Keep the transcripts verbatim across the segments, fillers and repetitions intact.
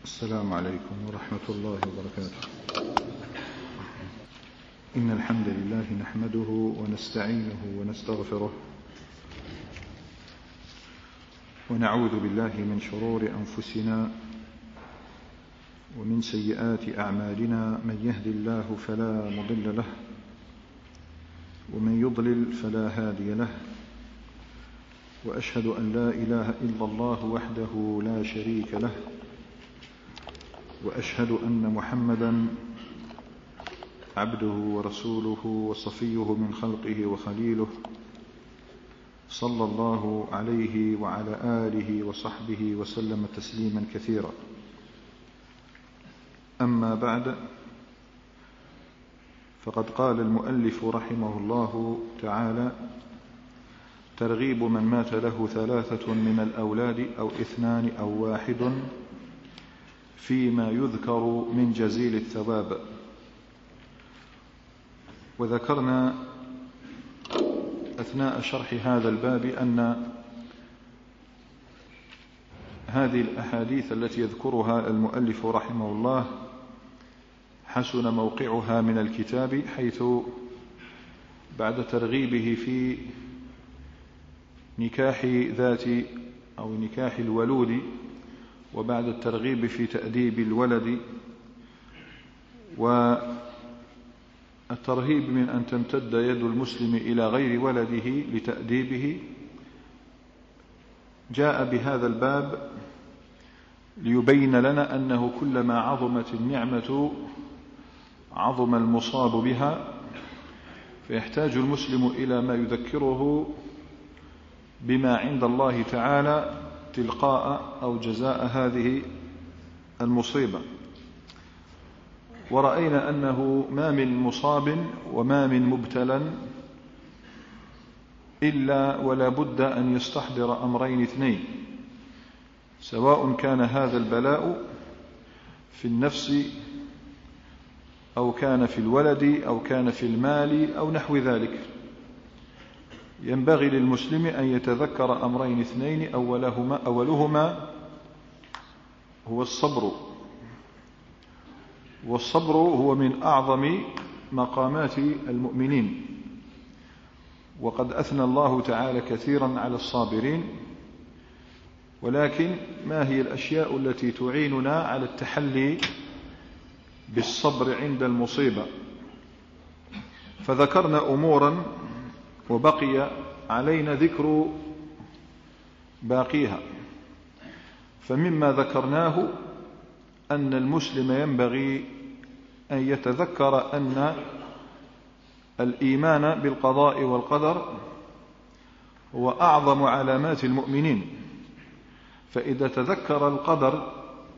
السلام عليكم ورحمة الله وبركاته. إن الحمد لله نحمده ونستعينه ونستغفره ونعوذ بالله من شرور أنفسنا ومن سيئات أعمالنا. من يهد الله فلا مضل له ومن يضلل فلا هادي له، وأشهد أن لا إله إلا الله وحده لا شريك له، وأشهد أن محمدا عبده ورسوله وصفيه من خلقه وخليله، صلى الله عليه وعلى آله وصحبه وسلم تسليما كثيرا. أما بعد، فقد قال المؤلف رحمه الله تعالى: ترغيب من مات له ثلاثة من الأولاد أو اثنان أو واحد فيما يذكر من جزيل الثواب. وذكرنا أثناء شرح هذا الباب أن هذه الأحاديث التي يذكرها المؤلف رحمه الله حسن موقعها من الكتاب، حيث بعد ترغيبه في نكاح ذات أو نكاح الولود، وبعد الترغيب في تأديب الولد والترهيب من أن تمتد يد المسلم إلى غير ولده لتأديبه، جاء بهذا الباب ليبين لنا أنه كلما عظمت النعمة عظم المصاب بها، فيحتاج المسلم إلى ما يذكره بما عند الله تعالى تلقاء أو جزاء هذه المصيبة. ورأينا أنه ما من مصاب وما من مبتلى إلا ولا بد أن يستحضر أمرين اثنين، سواء كان هذا البلاء في النفس أو كان في الولد أو كان في المال أو نحو ذلك. ينبغي للمسلم أن يتذكر أمرين اثنين، أولهما, أولهما هو الصبر، والصبر هو من أعظم مقامات المؤمنين، وقد أثنى الله تعالى كثيرا على الصابرين. ولكن ما هي الأشياء التي تعيننا على التحلي بالصبر عند المصيبة؟ فذكرنا أمورا وبقي علينا ذكر باقيها. فمما ذكرناه أن المسلم ينبغي أن يتذكر أن الإيمان بالقضاء والقدر هو أعظم علامات المؤمنين، فإذا تذكر القدر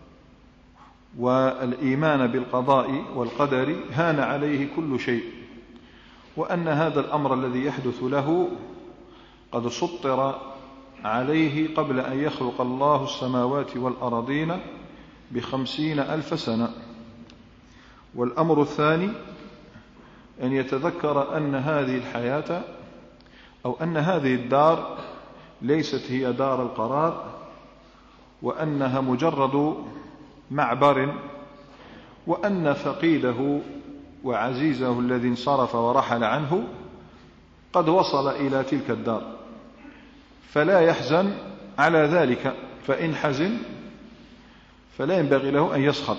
والإيمان بالقضاء والقدر هان عليه كل شيء، وأن هذا الأمر الذي يحدث له قد سطر عليه قبل أن يخلق الله السماوات والأرضين بخمسين ألف سنة. والأمر الثاني أن يتذكر أن هذه الحياة أو أن هذه الدار ليست هي دار القرار، وأنها مجرد معبر، وأن فقيده وعزيزه الذي انصرف ورحل عنه قد وصل إلى تلك الدار، فلا يحزن على ذلك، فإن حزن فلا ينبغي له أن يسخط.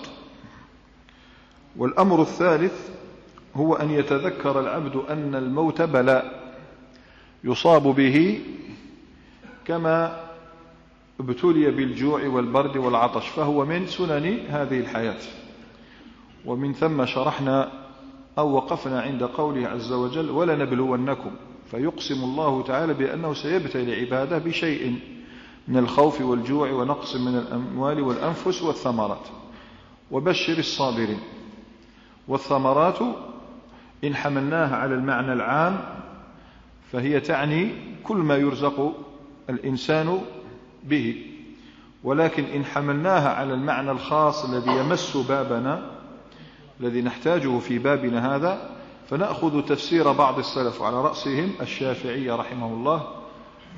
والأمر الثالث هو أن يتذكر العبد أن الموت بلاء يصاب به كما ابتلي بالجوع والبرد والعطش، فهو من سنن هذه الحياة. ومن ثم شرحنا أو وقفنا عند قوله عز وجل: ولنبلونكم، فيقسم الله تعالى بأنه سيبتلي عباده بشيء من الخوف والجوع ونقص من الأموال والأنفس والثمرات، وبشر الصابرين. والثمرات إن حملناها على المعنى العام فهي تعني كل ما يرزق الإنسان به، ولكن إن حملناها على المعنى الخاص الذي يمس بابنا الذي نحتاجه في بابنا هذا، فنأخذ تفسير بعض السلف على رأسهم الشافعي رحمه الله،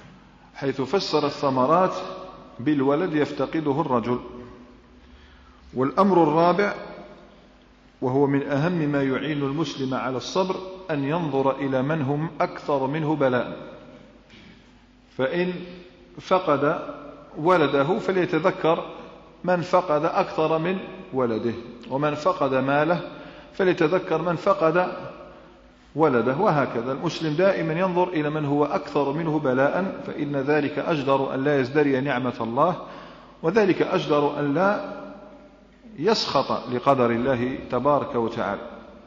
حيث فسر الثمرات بالولد يفتقده الرجل، والأمر الرابع وهو من أهم ما يعين المسلم على الصبر أن ينظر إلى من هم أكثر منه بلاء، فإن فقد ولده فليتذكر من فقد أكثر من ولده، ومن فقد ماله فليتذكر من فقد ولده، وهكذا. المسلم دائما ينظر إلى من هو أكثر منه بلاء، فإن ذلك أجدر أن لا يزدري نعمة الله، وذلك أجدر أن لا يسخط لقدر الله تبارك وتعالى.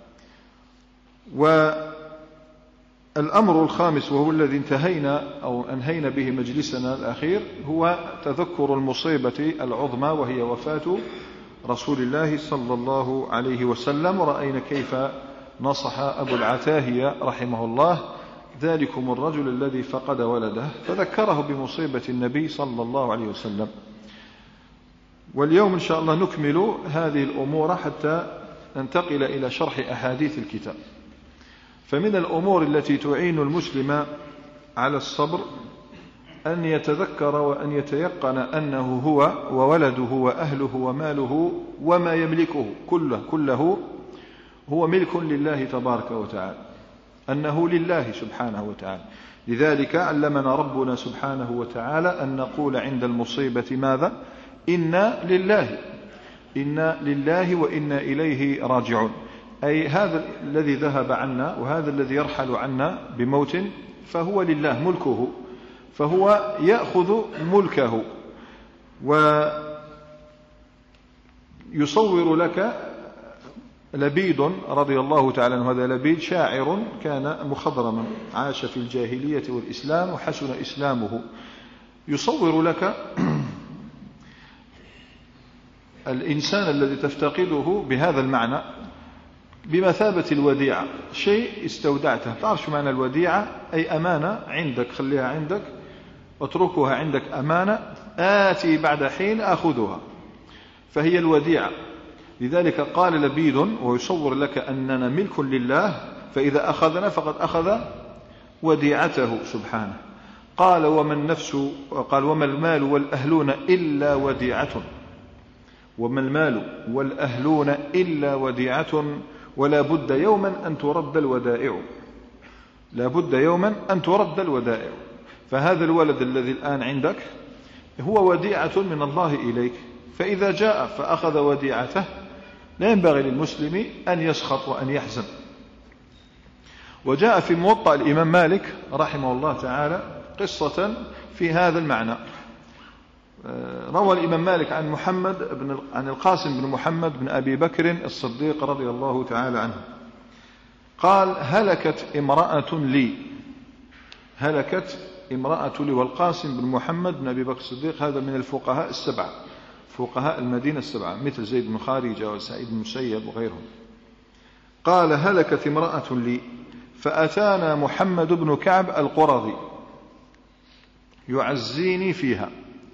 والأمر الخامس وهو الذي انتهينا أو أنهينا به مجلسنا الأخير هو تذكر المصيبة العظمى، وهي وفاة رسول الله صلى الله عليه وسلم. ورأينا كيف نصح أبو العتاهية رحمه الله ذلكم الرجل الذي فقد ولده، فذكره بمصيبة النبي صلى الله عليه وسلم. واليوم إن شاء الله نكمل هذه الأمور حتى ننتقل إلى شرح أحاديث الكتاب. فمن الأمور التي تعين المسلم على الصبر أن يتذكر وأن يتيقن أنه هو وولده وأهله وماله وما يملكه كله كله هو ملك لله تبارك وتعالى، أنه لله سبحانه وتعالى. لذلك علمنا ربنا سبحانه وتعالى أن نقول عند المصيبة ماذا؟ إنا لله إنا لله وإنا إليه راجعون، أي هذا الذي ذهب عنا وهذا الذي يرحل عنا بموت فهو لله ملكه، فهو يأخذ ملكه. ويصور لك لبيد رضي الله تعالى عنه، هذا لبيد شاعر كان مخضرما عاش في الجاهلية والإسلام وحسن إسلامه، يصور لك الإنسان الذي تفتقده بهذا المعنى بمثابة الوديعة، شيء استودعته. تعرف شو معنى الوديعة؟ أي أمانة عندك، خليها عندك اتركها عندك أمانة، آتي بعد حين أخذها، فهي الوديعة. لذلك قال لبيد ويصور لك أننا ملك لله، فإذا أخذنا فقد أخذ وديعته سبحانه. قال وما النفس قال وما المال والأهلون إلا وديعة، وما المال والأهلون إلا وديعة، ولا بد يوما أن ترد الودائع، لا بد يوما أن ترد الودائع. فهذا الولد الذي الآن عندك هو وديعة من الله إليك، فإذا جاء فأخذ وديعته لا ينبغي للمسلم أن يسخط وأن يحزن. وجاء في موطأ الإمام مالك رحمه الله تعالى قصة في هذا المعنى. روى الإمام مالك عن محمد بن عن القاسم بن محمد بن أبي بكر الصديق رضي الله تعالى عنه قال هلكت امرأة لي هلكت امرأة لي والقاسم بن محمد بن أبي بكر الصديق هذا من الفقهاء السبعة، فقهاء المدينة السبعة، مثل زيد بن خارجة وسعيد بن المسيب وغيرهم. قال هلكت امرأة لي فأتانا محمد بن كعب القرظي يعزيني فيها،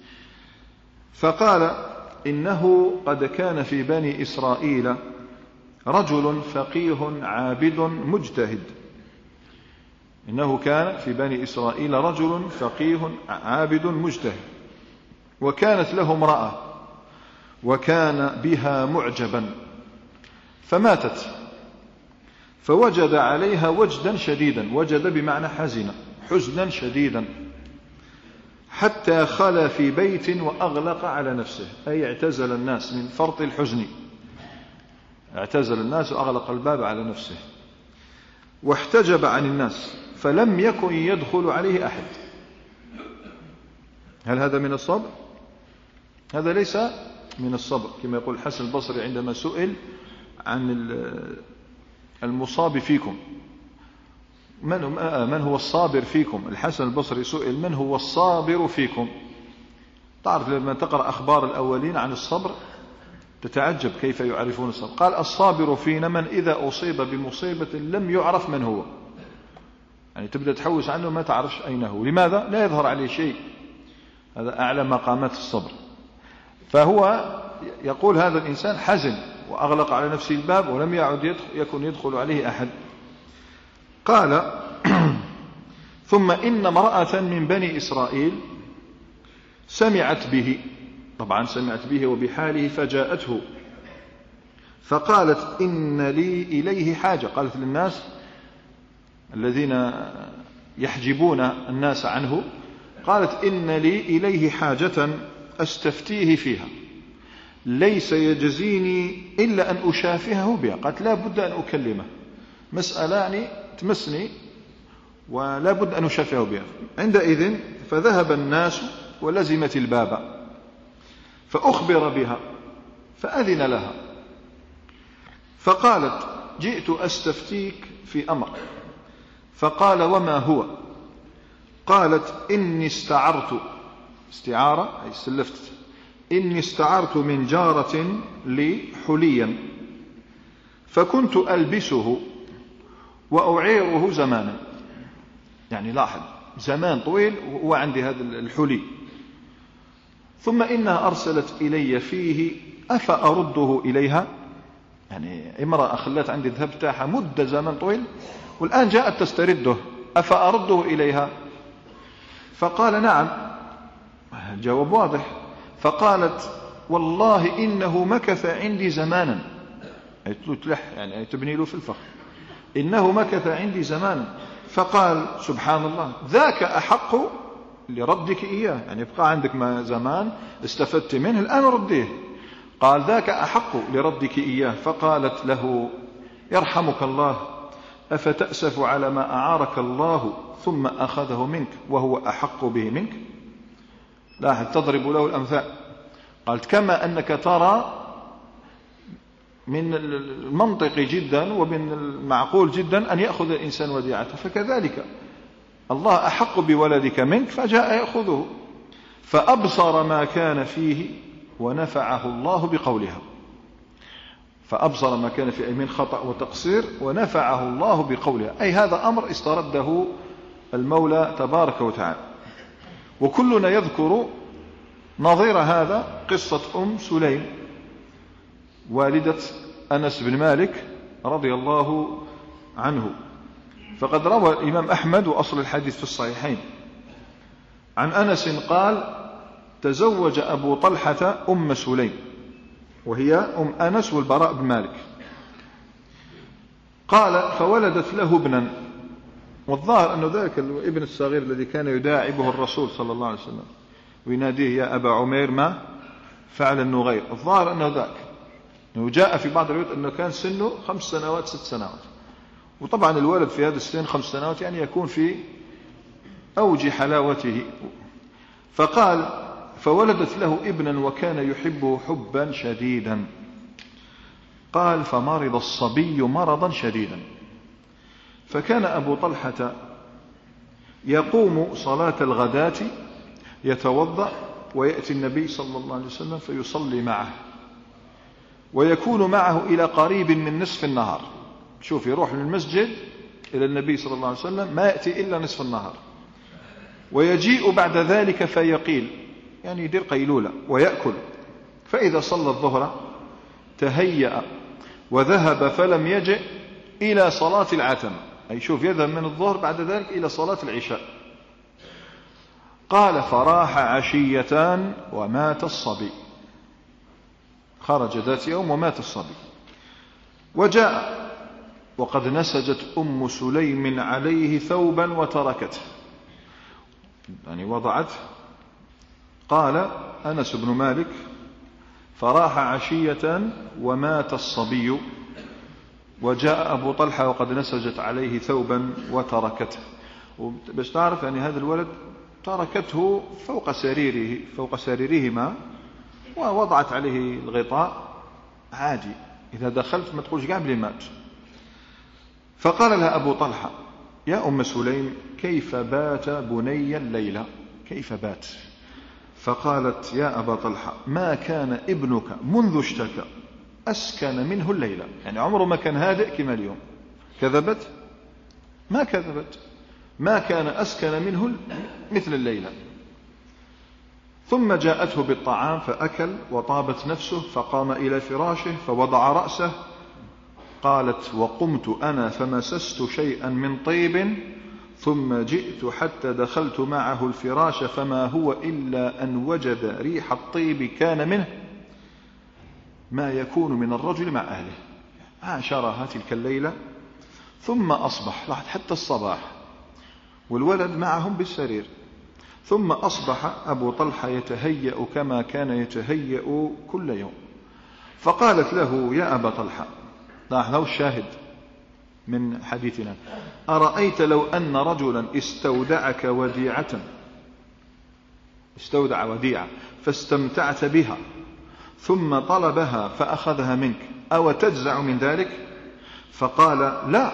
فقال إنه قد كان في بني إسرائيل رجل فقيه عابد مجتهد. إنه كان في بني إسرائيل رجل فقيه عابد مجتهد، وكانت له امرأة وكان بها معجبا، فماتت، فوجد عليها وجدا شديدا، وجد بمعنى حزن، حزنا شديدا، حتى خلى في بيت وأغلق على نفسه، أي اعتزل الناس من فرط الحزن، اعتزل الناس وأغلق الباب على نفسه، واحتجب عن الناس، فلم يكن يدخل عليه أحد. هل هذا من الصبر؟ هذا ليس من الصبر، كما يقول الحسن البصري عندما سئل عن المصاب فيكم، من من هو الصابر فيكم؟ الحسن البصري سئل من هو الصابر فيكم؟ تعرف لما تقرأ أخبار الأولين عن الصبر تتعجب كيف يعرفون الصبر. قال الصابر فينا من إذا أصيب بمصيبة لم يعرف من هو، يعني تبدأ تحوس عنه ما تعرفش أين هو. لماذا؟ لا يظهر عليه شيء، هذا أعلى مقامات الصبر. فهو يقول هذا الإنسان حزن وأغلق على نفسه الباب ولم يعد يدخل يكن يدخل عليه أحد. قال ثم إن امرأة من بني إسرائيل سمعت به، طبعا سمعت به وبحاله، فجاءته فقالت إن لي إليه حاجة، قالت للناس الذين يحجبون الناس عنه، قالت إن لي إليه حاجة أستفتيه فيها ليس يجزيني إلا أن أشافهه بها. قالت لا بد أن أكلمه، مسألة يعني تمسني ولا بد أن أشافهه بها. عندئذ فذهب الناس ولزمت الباب، فأخبر بها فأذن لها، فقالت جئت أستفتيك في أمر. فقال وما هو؟ قالت إني استعرت، استعارة أي سلفت، إني استعرت من جارة لي حليا فكنت ألبسه وأعيره زمانا، يعني لاحظ زمان طويل وهو عندي هذا الحلي، ثم إنها أرسلت إلي فيه أفأرده إليها، يعني امرأة أخلت عندي الذهب تاعها مدة زمان طويل والآن جاءت تسترده، أفأرده إليها؟ فقال نعم، الجواب واضح. فقالت والله إنه مكث عندي زمانا، أي تلح يعني أي تبني له في الفخ، إنه مكث عندي زمانا. فقال سبحان الله ذاك أحق لردك إياه، يعني يبقى عندك ما زمان استفدت منه الآن رديه. قال ذاك أحق لردك إياه. فقالت له يرحمك الله أفتأسف على ما أعارك الله ثم أخذه منك وهو أحق به منك؟ لاحظ تضرب له الأمثال. قالت كما أنك ترى من المنطق جدا ومن المعقول جدا أن يأخذ الإنسان وديعته، فكذلك الله أحق بولدك منك فجاء يأخذه. فأبصر ما كان فيه ونفعه الله بقولها، فأبصر ما كان فيه من خطأ وتقصير ونفعه الله بقولها، أي هذا أمر استرده المولى تبارك وتعالى. وكلنا يذكر نظير هذا قصة أم سليم والدة أنس بن مالك رضي الله عنه. فقد روى الإمام أحمد وأصل الحديث في الصحيحين عن أنس قال تزوج أبو طلحة أم سليم وهي أم أنس والبراء بن مالك. قال فولدت له ابنا، والظاهر أنه ذاك الابن الصغير الذي كان يداعبه الرسول صلى الله عليه وسلم ويناديه يا أبا عمير ما فعل النغير، الظاهر أنه ذاك، أنه جاء في بعض الروايات أنه كان سنه خمس سنوات ست سنوات، وطبعا الولد في هذا السن خمس سنوات يعني يكون في أوج حلاوته. فقال فولدت له ابنا وكان يحبه حبا شديدا. قال فمرض الصبي مرضا شديدا، فكان أبو طلحة يقوم صلاة الغداة يتوضأ ويأتي النبي صلى الله عليه وسلم فيصلي معه، ويكون معه إلى قريب من نصف النهار. شوف يروح من المسجد إلى النبي صلى الله عليه وسلم ما يأتي إلا نصف النهار، ويجيء بعد ذلك فيقيل يعني يدير قيلولة ويأكل. فإذا صلى الظهر تهيأ وذهب فلم يجئ إلى صلاة العتمة، أي شوف يذهب من الظهر بعد ذلك إلى صلاة العشاء. قال فراح عشيتان ومات الصبي، خرج ذات يوم ومات الصبي. وجاء وقد نسجت أم سليم عليه ثوبا وتركته، يعني وضعته. قال أنس بن مالك فراح عشية ومات الصبي، وجاء أبو طلحة وقد نسجت عليه ثوبا وتركته. باش تعرف يعني هذا الولد تركته فوق سريره فوق سريرهما ووضعت عليه الغطاء عادي، إذا دخلت ما تقولش قاعد بلي مات. فقال لها أبو طلحة يا أم سليم كيف بات بني الليلة، كيف بات؟ فقالت يا أبا طلحة ما كان ابنك منذ اشتكى أسكن منه الليلة، يعني عمره ما كان هادئ كما اليوم. كذبت؟ ما كذبت، ما كان أسكن منه مثل الليلة. ثم جاءته بالطعام فأكل وطابت نفسه فقام إلى فراشه فوضع رأسه. قالت وقمت أنا فمسست شيئا من طيب ثم جئت حتى دخلت معه الفراش فما هو إلا أن وجد ريح الطيب كان منه ما يكون من الرجل مع أهله. عاشرها تلك الليلة ثم أصبح، لاحظ حتى الصباح والولد معهم بالسرير. ثم أصبح أبو طلحة يتهيأ كما كان يتهيأ كل يوم، فقالت له: يا أبا طلحة، لاحظ الشاهد من حديثنا: أرأيت لو أن رجلا استودعك وديعة استودع وديعة فاستمتعت بها ثم طلبها فأخذها منك، أو تجزع من ذلك؟ فقال: لا.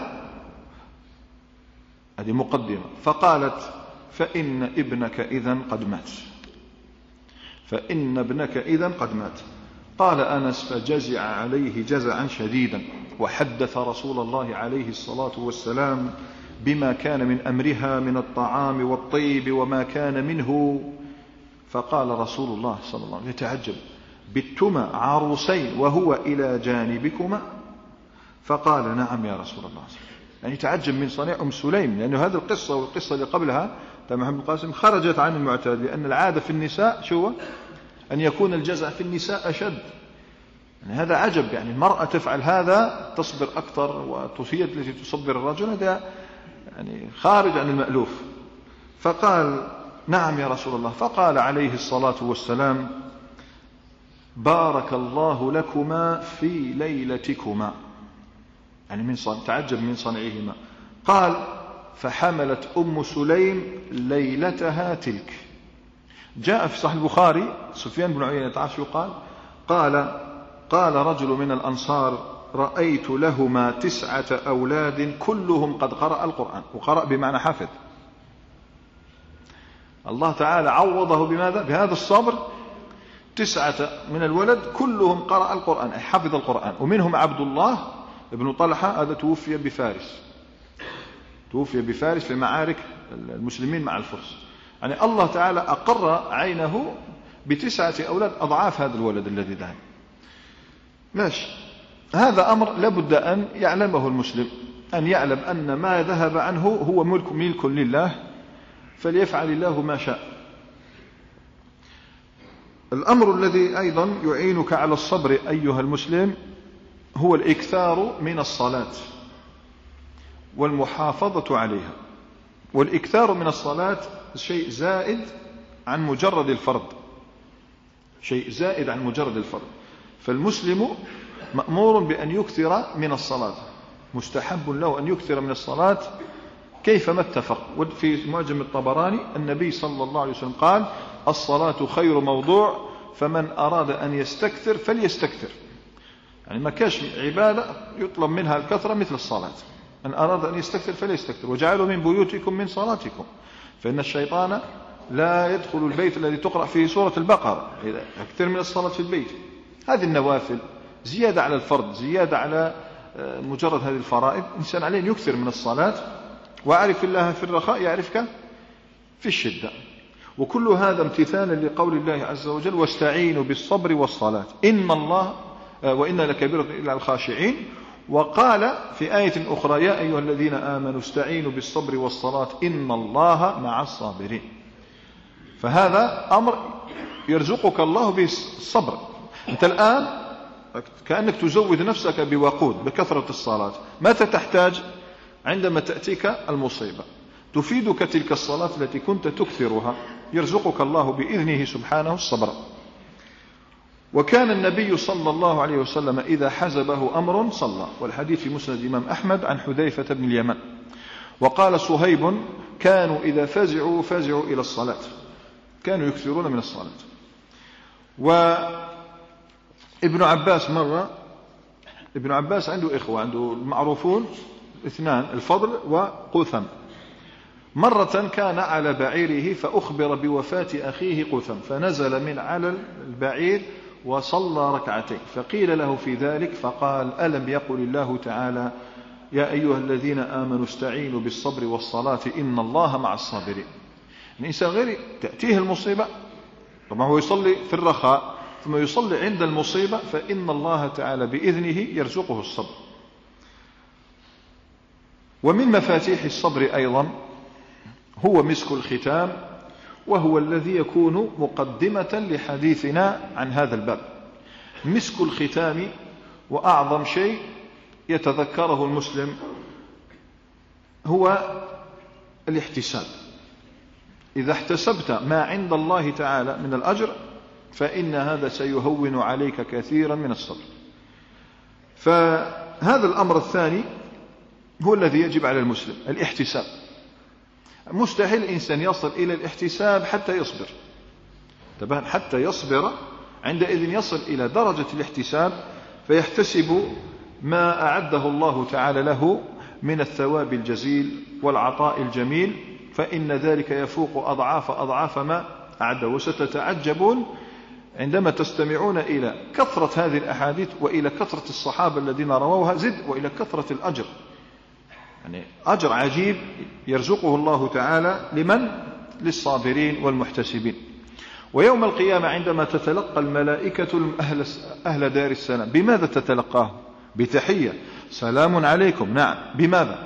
هذه مقدمة. فقالت: فإن ابنك إذن قد مات فإن ابنك إذن قد مات. قال أنس: فجزع عليه جزعا شديدا، وحدث رسول الله عليه الصلاة والسلام بما كان من أمرها من الطعام والطيب وما كان منه. فقال رسول الله صلى الله عليه وسلم يتعجب: بتما عروسين وهو إلى جانبكما؟ فقال: نعم يا رسول الله. يعني تعجب من صنيع أم سليم، لأن هذه القصة والقصة اللي قبلها تبع محمد القاسم خرجت عن المعتاد، لأن العادة في النساء شو أن يكون الجزع في النساء أشد. يعني هذا عجب، يعني المرأة تفعل هذا تصبر أكثر، وهي التي تصبر الرجل، هذا يعني خارج عن المألوف. فقال: نعم يا رسول الله. فقال عليه الصلاة والسلام: بارك الله لكما في ليلتكما، يعني من صنع تعجب من صنعهما. قال: فحملت أم سليم ليلتها تلك. جاء في صحيح البخاري سفيان بن عيينة تعرف قال قال قال رجل من الأنصار: رأيت لهما تسعة أولاد كلهم قد قرأ القرآن، وقرأ بمعنى حفظ. الله تعالى عوضه بماذا؟ بهذا الصبر. تسعة من الولد كلهم قرأ القرآن، أي حفظ القرآن. ومنهم عبد الله ابن طلحة، هذا توفي بفارس توفي بفارس في معارك المسلمين مع الفرس. يعني الله تعالى أقر عينه بتسعة أولاد أضعاف هذا الولد الذي ذهب. ماشي، هذا أمر لابد أن يعلمه المسلم، أن يعلم أن ما ذهب عنه هو ملك ملك لله، فليفعل الله ما شاء. الأمر الذي أيضا يعينك على الصبر أيها المسلم هو الإكثار من الصلاة والمحافظة عليها. والإكثار من الصلاة شيء زائد عن مجرد الفرض، شيء زائد عن مجرد الفرض. فالمسلم مأمور بأن يكثر من الصلاة، مستحب له أن يكثر من الصلاة كيفما اتفق. وفي معجم الطبراني النبي صلى الله عليه وسلم قال: الصلاة خير موضوع، فمن أراد أن يستكثر فليستكثر. يعني ما كاش عبادة يطلب منها الكثرة مثل الصلاة. من أراد أن يستكثر فليستكثر. وجعلوا من بيوتكم من صلاتكم، فإن الشيطان لا يدخل البيت الذي تقرأ فيه سورة البقرة. أكثر من الصلاة في البيت. هذه النوافل زيادة على الفرض، زيادة على مجرد هذه الفرائض. إنسان عليه يكثر من الصلاة، وأعرف الله في الرخاء يعرفك في الشدة. وكل هذا امتثالا لقول الله عز وجل: واستعينوا بالصبر والصلاة إن الله وإن لكبيرة إلا الخاشعين. وقال في آية أخرى: يا أيها الذين آمنوا استعينوا بالصبر والصلاة إن الله مع الصابرين. فهذا أمر يرزقك الله بالصبر. أنت الآن كأنك تزود نفسك بوقود بكثرة الصلاة. متى تحتاج؟ عندما تأتيك المصيبة تفيدك تلك الصلاة التي كنت تكثرها، يرزقك الله بإذنه سبحانه الصبر. وكان النبي صلى الله عليه وسلم إذا حزبه أمر صلى، والحديث في مسند الإمام أحمد عن حذيفة بن اليمن. وقال صهيب: كانوا إذا فزعوا فزعوا إلى الصلاة، كانوا يكثرون من الصلاة. وابن عباس مرة، ابن عباس عنده إخوة، عنده المعروفون اثنان، الفضل وقثم. مرة كان على بعيره فأخبر بوفاة أخيه قثم، فنزل من على البعير وصلى ركعتين، فقيل له في ذلك فقال: ألم يقل الله تعالى: يا أيها الذين آمنوا استعينوا بالصبر والصلاة إن الله مع الصابرين. الإنسان غير تأتيه المصيبة، طبعا هو يصلي في الرخاء ثم يصلي عند المصيبة، فإن الله تعالى بإذنه يرزقه الصبر. ومن مفاتيح الصبر أيضا هو مسك الختام، وهو الذي يكون مقدمة لحديثنا عن هذا الباب. مسك الختام وأعظم شيء يتذكره المسلم هو الاحتساب. إذا احتسبت ما عند الله تعالى من الأجر فإن هذا سيهون عليك كثيرا من الصبر. فهذا الأمر الثاني هو الذي يجب على المسلم، الاحتساب. مستحيل الإنسان يصل إلى الاحتساب حتى يصبر، تبان حتى يصبر، عندئذ يصل إلى درجة الاحتساب فيحتسب ما أعده الله تعالى له من الثواب الجزيل والعطاء الجميل، فإن ذلك يفوق أضعاف أضعاف ما أعده. وستتعجبون عندما تستمعون إلى كثرة هذه الأحاديث وإلى كثرة الصحابة الذين رووها، زد وإلى كثرة الأجر، يعني أجر عجيب يرزقه الله تعالى لمن؟ للصابرين والمحتسبين. ويوم القيامة عندما تتلقى الملائكة أهل, أهل دار السلام، بماذا تتلقاه؟ بتحية، سلام عليكم. نعم، بماذا؟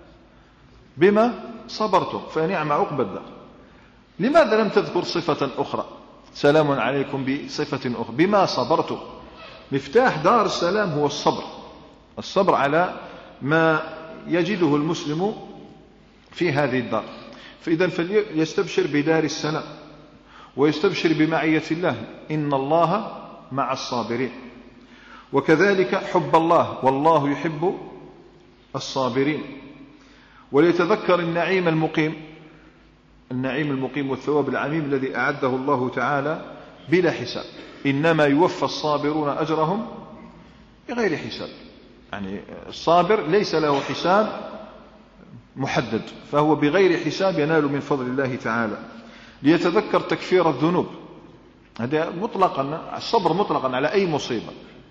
بما صبرتم فنعم عقبى الدار. لماذا لم تذكر صفة أخرى؟ سلام عليكم بصفة أخرى، بما صبرتم. مفتاح دار السلام هو الصبر، الصبر على ما يجده المسلم في هذه الدار. فإذا فليستبشر بدار السلام ويستبشر بمعية الله، إن الله مع الصابرين. وكذلك حب الله، والله يحب الصابرين. وليتذكر النعيم المقيم، النعيم المقيم والثواب العميم الذي أعده الله تعالى بلا حساب. إنما يوفى الصابرون أجرهم بغير حساب، يعني الصابر ليس له حساب محدد، فهو بغير حساب ينال من فضل الله تعالى. ليتذكر تكفير الذنوب، هذا مطلقا، الصبر مطلقا على أي مصيبة،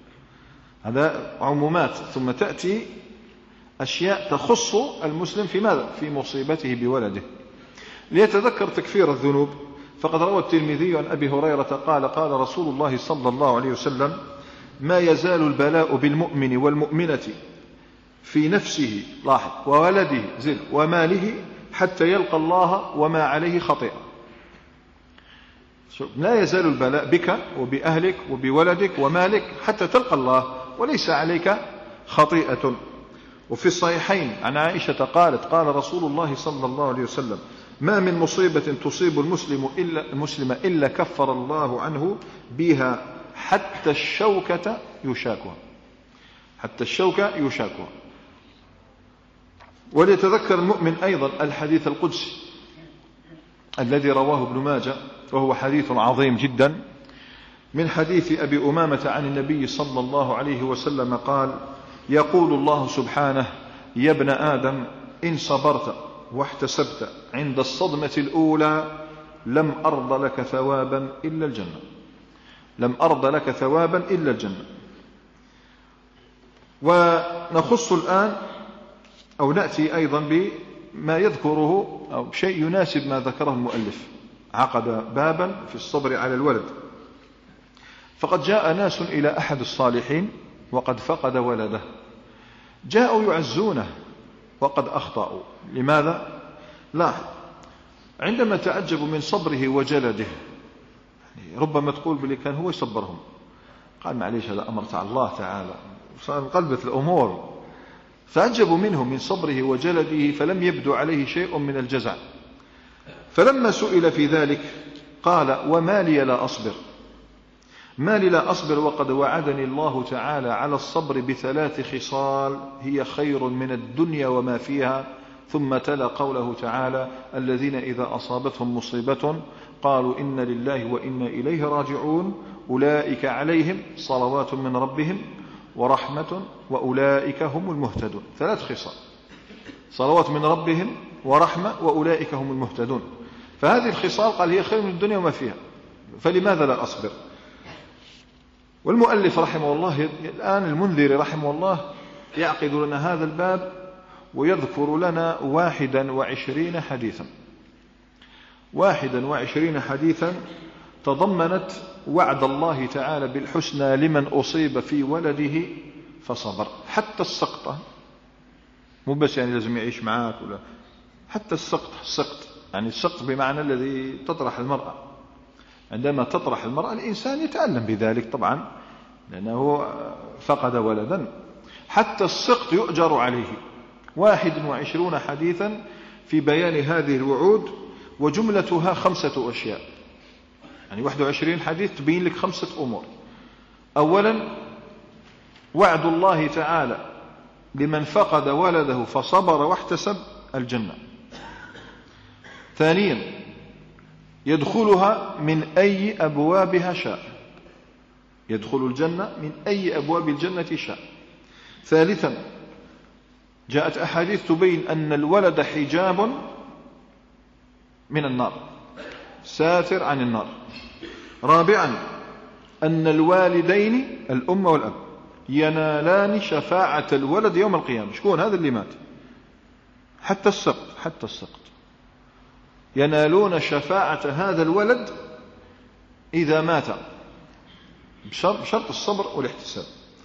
هذا عمومات، ثم تأتي أشياء تخص المسلم في ماذا؟ في مصيبته بولده. ليتذكر تكفير الذنوب، فقد روى الترمذي عن أبي هريرة قال قال رسول الله صلى الله عليه وسلم: ما يزال البلاء بالمؤمن والمؤمنة في نفسه، لاحظ، وولده زل وماله حتى يلقى الله وما عليه خطيئة. لا يزال البلاء بك وبأهلك وبولدك ومالك حتى تلقى الله وليس عليك خطيئة. وفي الصحيحين عن عائشة قالت قال رسول الله صلى الله عليه وسلم: ما من مصيبة تصيب المسلم إلا, المسلم إلا كفر الله عنه بها حتى الشوكة يشاكها، حتى الشوكة يشاكها. وليتذكر المؤمن أيضا الحديث القدسي الذي رواه ابن ماجه، وهو حديث عظيم جدا، من حديث أبي أمامة عن النبي صلى الله عليه وسلم قال: يقول الله سبحانه: يا ابن آدم إن صبرت واحتسبت عند الصدمة الأولى لم أرض لك ثوابا إلا الجنة، لم أرض لك ثوابا إلا الجنة. ونخص الآن أو نأتي أيضا بما يذكره أو شيء يناسب ما ذكره المؤلف. عقد بابا في الصبر على الولد. فقد جاء ناس إلى أحد الصالحين وقد فقد ولده، جاءوا يعزونه وقد أخطأوا. لماذا؟ لاحظ، عندما تعجبوا من صبره وجلده، يعني ربما تقول بلي كان هو يصبرهم، قال معليش هذا أمر تعالى الله تعالى، فانقلبت الأمور. فعجبوا منه من صبره وجلده فلم يبدو عليه شيء من الجزع. فلما سئل في ذلك قال: وما لي لا أصبر؟ ما لي لا أصبر وقد وعدني الله تعالى على الصبر بثلاث خصال هي خير من الدنيا وما فيها. ثم تلا قوله تعالى: الذين إذا أصابتهم مصيبة قالوا إن لله وإنا إليه راجعون أولئك عليهم صلوات من ربهم ورحمة وأولئك هم المهتدون. ثلاث خصال: صلوات من ربهم ورحمة وأولئك هم المهتدون. فهذه الخصال قال هي خير من الدنيا وما فيها، فلماذا لا أصبر؟ والمؤلف رحمه الله الآن المنذر رحمه الله يعقد لنا هذا الباب ويذكر لنا واحدا وعشرين حديثا، واحدا وعشرين حديثا تضمنت وعد الله تعالى بالحسنى لمن أصيب في ولده فصبر. حتى السقطة، مو بس يعني لازم يعيش معاك ولا، حتى السقط، السقط يعني السقط بمعنى الذي تطرح المرأة. عندما تطرح المرأة الإنسان يتألم بذلك طبعا، لأنه فقد ولدا. حتى السقط يؤجر عليه. واحد وعشرون حديثا في بيان هذه الوعود، وجملتها خمسة أشياء. يعني واحد وعشرين حديث تبين لك خمسة أمور. أولا وعد الله تعالى لمن فقد ولده فصبر واحتسب الجنة. ثانيا يدخلها من أي أبوابها شاء، يدخل الجنة من أي أبواب الجنة شاء. ثالثا جاءت أحاديث تبين أن الولد حجاب من النار، ساتر عن النار. رابعا أن الوالدين الأم والأب ينالان شفاعة الولد يوم القيامة. شكون هذا اللي مات؟ حتى السقط، حتى السقط ينالون شفاعة هذا الولد إذا مات، بشرط الصبر والاحتساب.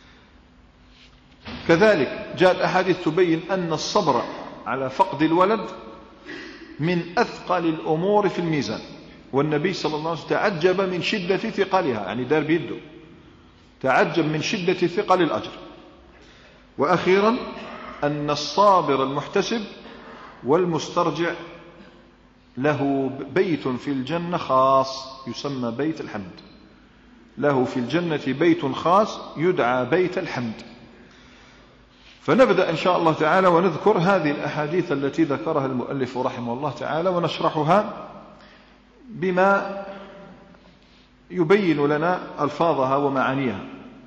كذلك جاءت أحاديث تبين أن الصبر على فقد الولد من أثقل الأمور في الميزان، والنبي صلى الله عليه وسلم تعجب من شدة ثقلها، يعني دار بيده، تعجب من شدة ثقل الأجر. وأخيرا أن الصابر المحتسب والمسترجع له بيت في الجنة خاص يسمى بيت الحمد، له في الجنة بيت خاص يدعى بيت الحمد. فنبدأ إن شاء الله تعالى ونذكر هذه الأحاديث التي ذكرها المؤلف رحمه الله تعالى، ونشرحها بما يبين لنا ألفاظها ومعانيها.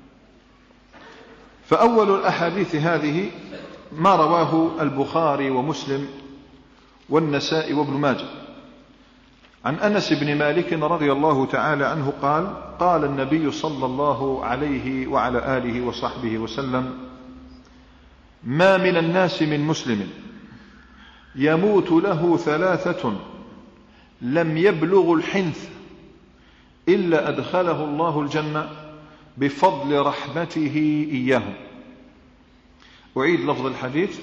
فأول الأحاديث هذه ما رواه البخاري ومسلم والنسائي وابن ماجه عن أنس بن مالك رضي الله تعالى عنه قال: قال النبي صلى الله عليه وعلى آله وصحبه وسلم: ما من الناس من مسلم يموت له ثلاثة لم يبلغ الحنث إلا أدخله الله الجنة بفضل رحمته إياه. أعيد لفظ الحديث: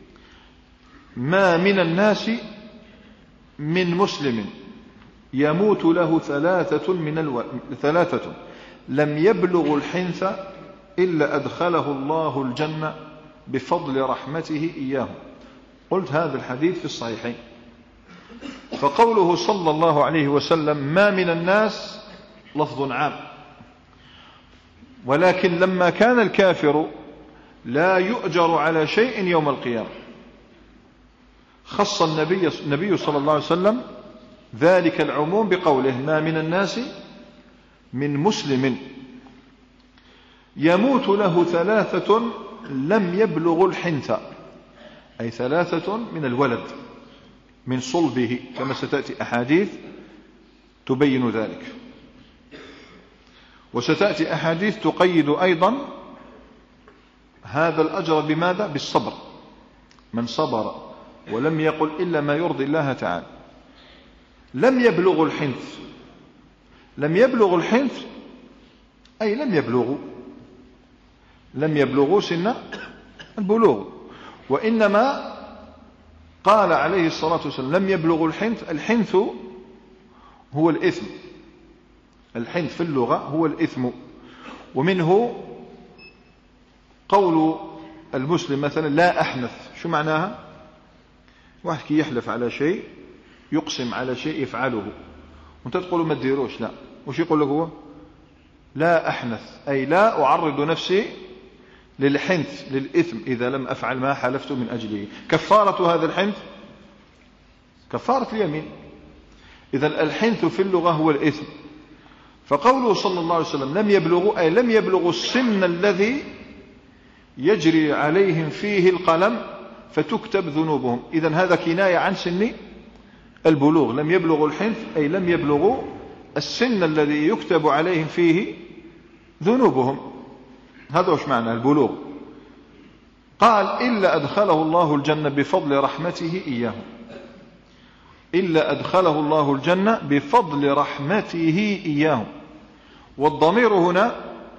ما من الناس من مسلم يموت له ثلاثة من الو... ثلاثة لم يبلغ الحنث إلا أدخله الله الجنة بفضل رحمته إياه. قلت هذا الحديث في الصحيحين. فقوله صلى الله عليه وسلم ما من الناس لفظ عام، ولكن لما كان الكافر لا يؤجر على شيء يوم القيامة خص النبي, النبي صلى الله عليه وسلم ذلك العموم بقوله: ما من الناس من مسلم يموت له ثلاثة لم يبلغ الحنث، أي ثلاثة من الولد من صلبه، كما ستأتي أحاديث تبين ذلك. وستأتي أحاديث تقيد أيضا هذا الأجر بماذا؟ بالصبر. من صبر ولم يقل إلا ما يرضي الله تعالى. لم يبلغ الحنث، لم يبلغ الحنث أي لم يبلغوا لم يبلغوا سن البلوغ، وإنما قال عليه الصلاة والسلام لم يبلغوا الحنث. الحنث هو الإثم، الحنث في اللغة هو الإثم. ومنه قول المسلم مثلا لا أحنث. شو معناها؟ واحد كي يحلف على شيء، يقسم على شيء يفعله، وانت تقول ما تديروش، لا. وش يقول لك هو؟ لا أحنث، أي لا أعرض نفسي للحنث، للإثم، إذا لم أفعل ما حلفت من أجله. كفارة هذا الحنث كفارة اليمين. إذا الحنث في اللغة هو الإثم. فقوله صلى الله عليه وسلم لم يبلغوا، أي لم يبلغوا السن الذي يجري عليهم فيه القلم فتكتب ذنوبهم. إذن هذا كناية عن سن البلوغ. لم يبلغوا الحنث أي لم يبلغوا السن الذي يكتب عليهم فيه ذنوبهم. هذا وش معنى البلوغ. قال إلا أدخله الله الجنة بفضل رحمته إياه. إلا أدخله الله الجنة بفضل رحمته إياه. والضمير هنا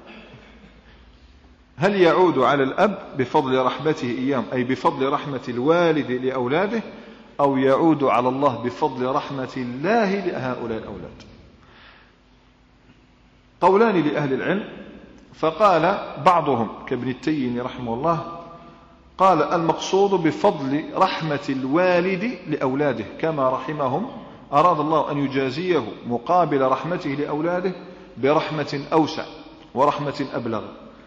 هل يعود على الأب بفضل رحمته إياهم، أي بفضل رحمة الوالد لأولاده، أو يعود على الله بفضل رحمة الله لهؤلاء الأولاد؟ قولان لأهل العلم. فقال بعضهم كابن التيمي رحمه الله قال المقصود بفضل رحمة الوالد لأولاده كما رحمهم، أراد الله أن يجازيه مقابل رحمته لأولاده برحمة أوسع ورحمة أبلغ.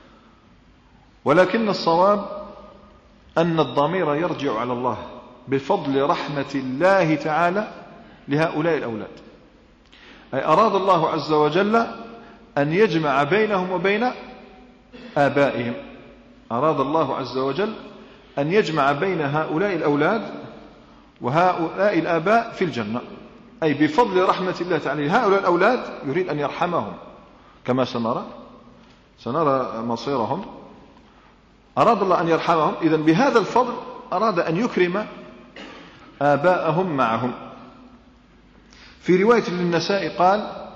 ولكن الصواب أن الضمير يرجع على الله بفضل رحمة الله تعالى لهؤلاء الأولاد، أي أراد الله عز وجل أن يجمع بينهم وبين آبائهم، أراد الله عز وجل أن يجمع بين هؤلاء الأولاد وهؤلاء الآباء في الجنة، أي بفضل رحمة الله تعالى هؤلاء الأولاد يريد أن يرحمهم كما سنرى سنرى مصيرهم، أراد الله أن يرحمهم، إذن بهذا الفضل أراد أن يكرم آباءهم معهم. في رواية للنساء قال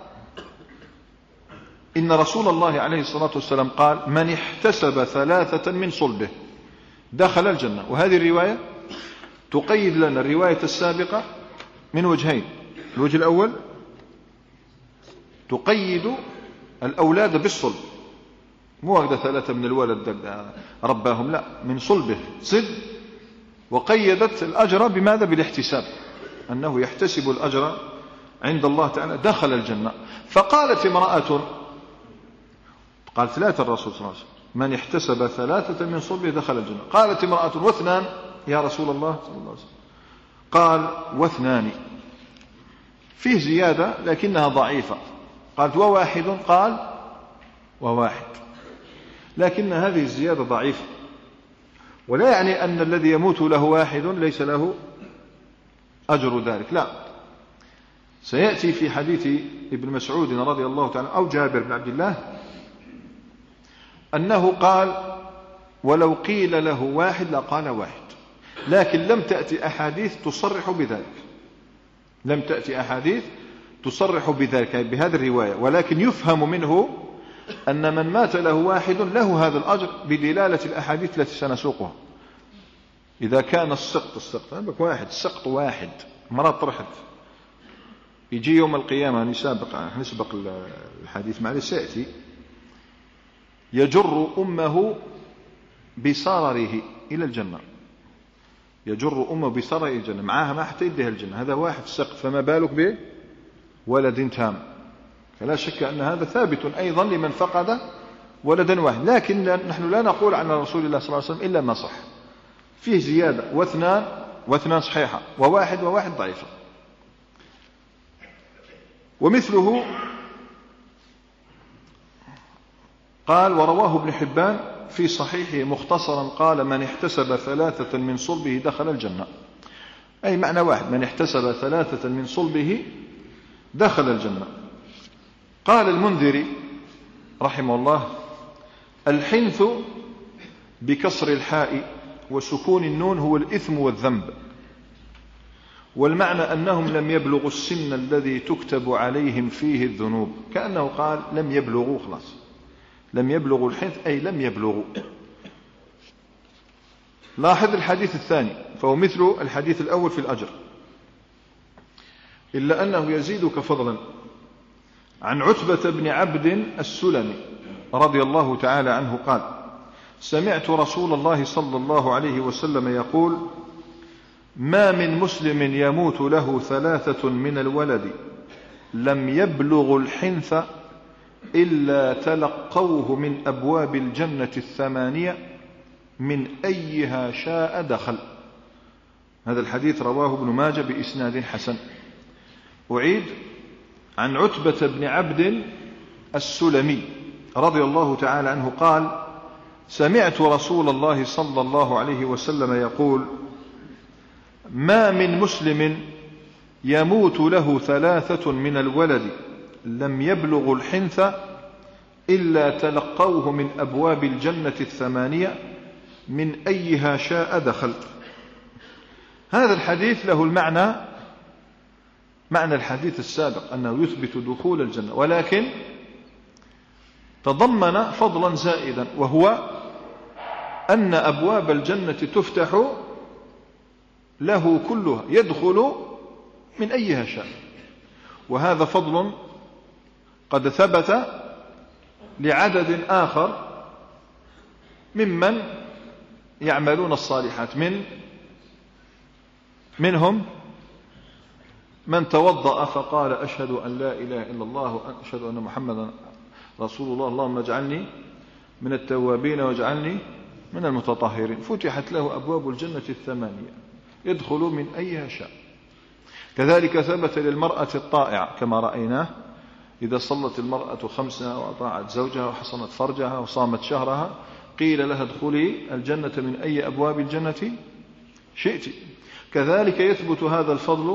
إن رسول الله عليه الصلاة والسلام قال من احتسب ثلاثة من صلبه دخل الجنة. وهذه الرواية تقيد لنا الرواية السابقة من وجهين. الوجه الأول تقيد الأولاد بالصلب، مو هكذا ثلاثة من الولد رباهم، لا، من صلبه صد، وقيدت الأجر بماذا؟ بالاحتساب، أنه يحتسب الأجر عند الله تعالى دخل الجنة. فقالت امرأة، قال ثلاثة الرسول صلى الله عليه وسلم من احتسب ثلاثة من صلبه دخل الجنة. قالت امرأة واثنان يا رسول الله صلى الله عليه وسلم؟ قال واثنان، فيه زيادة لكنها ضعيفة. قالت وواحد؟ قال وواحد، لكن هذه الزيادة ضعيفة، ولا يعني أن الذي يموت له واحد ليس له أجر ذلك، لا، سيأتي في حديث ابن مسعود رضي الله تعالى أو جابر بن عبد الله أنه قال ولو قيل له واحد لقال واحد، لكن لم تأتي أحاديث تصرح بذلك، لم تأتي أحاديث تصرح بذلك بهذه الرواية، ولكن يفهم منه أن من مات له واحد له هذا الأجر بدلالة الأحاديث التي سنسوقها. إذا كان السقط السقط عندك واحد السقط واحد مرة طرحت، يجي يوم القيامة نسابق نسبق الحديث معلش سيأتي، يجر أمه بصرره إلى الجنة، يجر أمه بصرره إلى الجنة، معها ما حتى يديها الجنة، هذا واحد السقط، فما بالك بولد تام؟ فلا شك أن هذا ثابت أيضا لمن فقد ولدا واحد، لكن نحن لا نقول عن رسول الله صلى الله عليه وسلم إلا ما صح، فيه زيادة واثنان، واثنان صحيحة، وواحد وواحد ضعيفة. ومثله قال ورواه ابن حبان في صحيحه مختصرا قال من احتسب ثلاثة من صلبه دخل الجنة، أي معنى واحد، من احتسب ثلاثة من صلبه دخل الجنة. قال المنذري رحمه الله الحنث بكسر الحاء وسكون النون هو الإثم والذنب، والمعنى أنهم لم يبلغوا السن الذي تكتب عليهم فيه الذنوب، كأنه قال لم يبلغوا، خلاص لم يبلغوا الحنث أي لم يبلغوا. لاحظ الحديث الثاني فهو مثل الحديث الأول في الأجر، إلا أنه يزيدك فضلا. عن عتبة بن عبد السلمي رضي الله تعالى عنه قال سمعت رسول الله صلى الله عليه وسلم يقول ما من مسلم يموت له ثلاثة من الولد لم يبلغ الحنث إلا تلقوه من أبواب الجنة الثمانية من أيها شاء دخل. هذا الحديث رواه ابن ماجه بإسناد حسن. أعيد عن عتبة بن عبد السلمي رضي الله تعالى عنه قال سمعت رسول الله صلى الله عليه وسلم يقول ما من مسلم يموت له ثلاثة من الولد لم يبلغ الحنث إلا تلقوه من أبواب الجنة الثمانية من أيها شاء دخل. هذا الحديث له المعنى معنى الحديث السابق أنه يثبت دخول الجنة، ولكن تضمن فضلا زائدا، وهو أن أبواب الجنة تفتح له كلها يدخل من أيها شاء، وهذا فضل قد ثبت لعدد آخر ممن يعملون الصالحات، من منهم من توضأ فقال أشهد أن لا إله إلا الله وأشهد أن محمدا رسول الله اللهم اجعلني من التوابين واجعلني من المتطهرين، فتحت له أبواب الجنة الثمانية يدخل من أيها شاء. كذلك ثبت للمرأة الطائعة كما رأيناه، إذا صلت المرأة خمسها وأطاعت زوجها وحصنت فرجها وصامت شهرها قيل لها ادخلي الجنة من أي أبواب الجنة شئت. كذلك يثبت هذا الفضل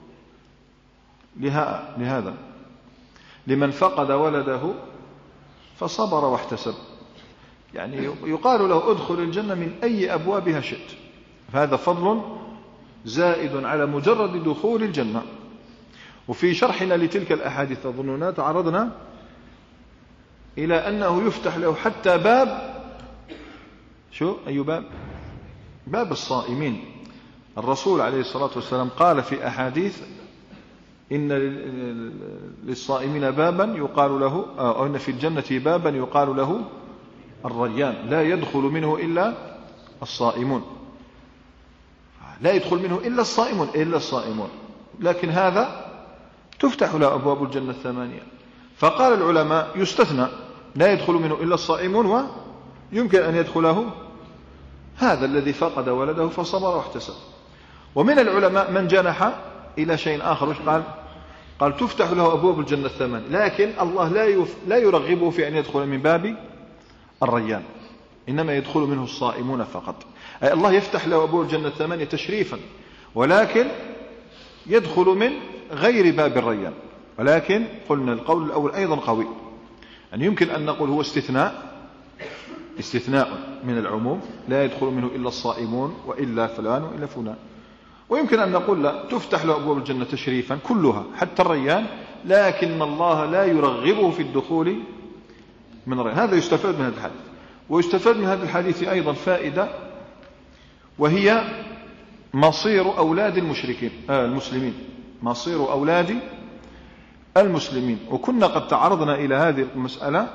لهذا لمن فقد ولده فصبر واحتسب، يعني يقال له ادخل الجنة من أي أبوابها شئت، فهذا فضل زائد على مجرد دخول الجنة. وفي شرحنا لتلك الأحاديث أظننا تعرضنا إلى أنه يفتح له حتى باب، شو أي باب؟ باب الصائمين. الرسول عليه الصلاة والسلام قال في أحاديث إن للصائمين بابا يقال له، أو إن في الجنة بابا يقال له الريان لا يدخل منه إلا الصائمون، لا يدخل منه إلا الصائمون إلا الصائمون لكن هذا تفتح له أبواب الجنة الثمانية. فقال العلماء يستثنى لا يدخل منه إلا الصائمون، ويمكن أن يدخله هذا الذي فقد ولده فصبر واحتسب. ومن العلماء من جنح إلى شيء آخر، قال قال تفتح له أبواب الجنة الثمانية، لكن الله لا يف... لا يرغبه في أن يدخل من باب الريان، إنما يدخل منه الصائمون فقط. أي الله يفتح له أبواب الجنة الثمانية تشريفا، ولكن يدخل من غير باب الريان. ولكن قلنا القول الأول أيضا قوي، أن يمكن أن نقول هو استثناء استثناء من العموم، لا يدخل منه إلا الصائمون وإلا فلان وإلا فلان. ويمكن أن نقول لا، تفتح له أبواب الجنة تشريفا كلها حتى الريان، لكن الله لا يرغبه في الدخول من الريان. هذا يستفاد من هذا الحديث. ويستفاد من هذا الحديث أيضا فائدة، وهي مصير أولاد المشركين آه المسلمين مصير أولاد المسلمين. وكنا قد تعرضنا إلى هذه المسألة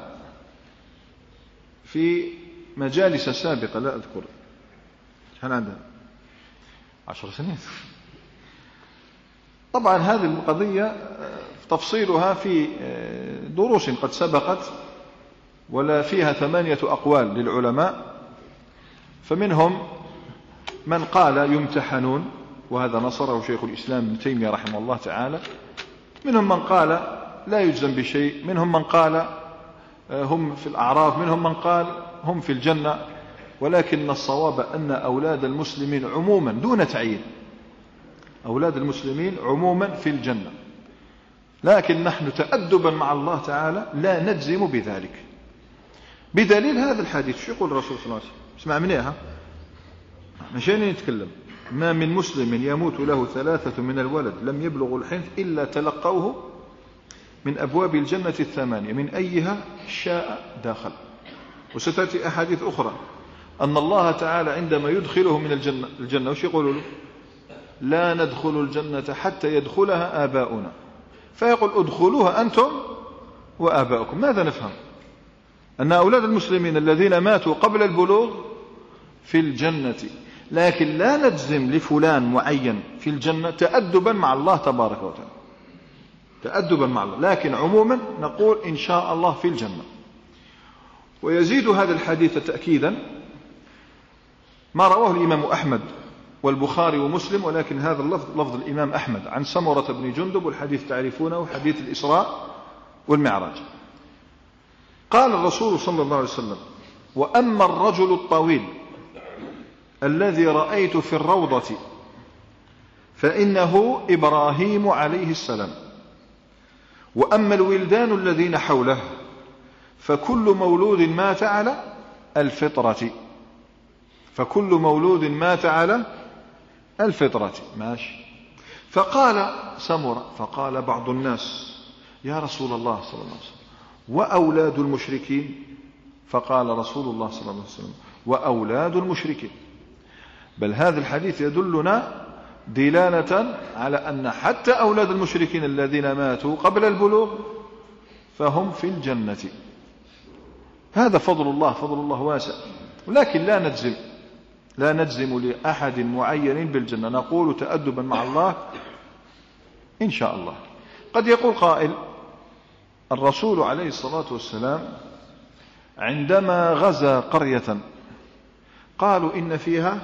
في مجالس سابقة لا أذكر، هل عندها عشر سنين. طبعا هذه القضية تفصيلها في دروس قد سبقت، ولا فيها ثمانية أقوال للعلماء. فمنهم من قال يمتحنون، وهذا نصره شيخ الإسلام ابن تيمية رحمه الله تعالى. منهم من قال لا يجزم بشيء، منهم من قال هم في الأعراف، منهم من قال هم في الجنة. ولكن الصواب أن أولاد المسلمين عموما دون تعيين، أولاد المسلمين عموما في الجنة، لكن نحن تأدبا مع الله تعالى لا نجزم بذلك، بدليل هذا الحديث. شو يقول الرسول صلى الله عليه وسلم؟ اسمع منيها مشان نتكلم. ما من مسلم يموت له ثلاثة من الولد لم يبلغ الحنث إلا تلقوه من أبواب الجنة الثمانية من أيها شاء داخل. وستأتي أحاديث أخرى أن الله تعالى عندما يدخله من الجنة, الجنة وش يقولوا له؟ لا ندخل الجنة حتى يدخلها آباؤنا، فيقول ادخلوها أنتم وآباؤكم. ماذا نفهم؟ أن أولاد المسلمين الذين ماتوا قبل البلوغ في الجنة، لكن لا نجزم لفلان معين في الجنة تأدبا مع الله تبارك وتعالى، تأدبا مع الله، لكن عموما نقول إن شاء الله في الجنة. ويزيد هذا الحديث تأكيدا ما رواه الإمام أحمد والبخاري ومسلم، ولكن هذا اللفظ لفظ الإمام أحمد عن سمرة بن جندب، والحديث تعرفونه حديث الإسراء والمعراج. قال الرسول صلى الله عليه وسلم: وأما الرجل الطويل الذي رأيت في الروضة فإنه إبراهيم عليه السلام، وأما الولدان الذين حوله فكل مولود مات على الفطرة، فكل مولود مات على الفطرة. ماشي. فقال سمرة، فقال بعض الناس: يا رسول الله صلى الله عليه وسلم وأولاد المشركين؟ فقال رسول الله صلى الله عليه وسلم: وأولاد المشركين. بل هذا الحديث يدلنا دلالة على أن حتى أولاد المشركين الذين ماتوا قبل البلوغ فهم في الجنة. هذا فضل الله، فضل الله واسع. ولكن لا نجزم لا نجزم لأحد معين بالجنة، نقول تأدبا مع الله إن شاء الله. قد يقول قائل: الرسول عليه الصلاة والسلام عندما غزا قرية قالوا إن فيها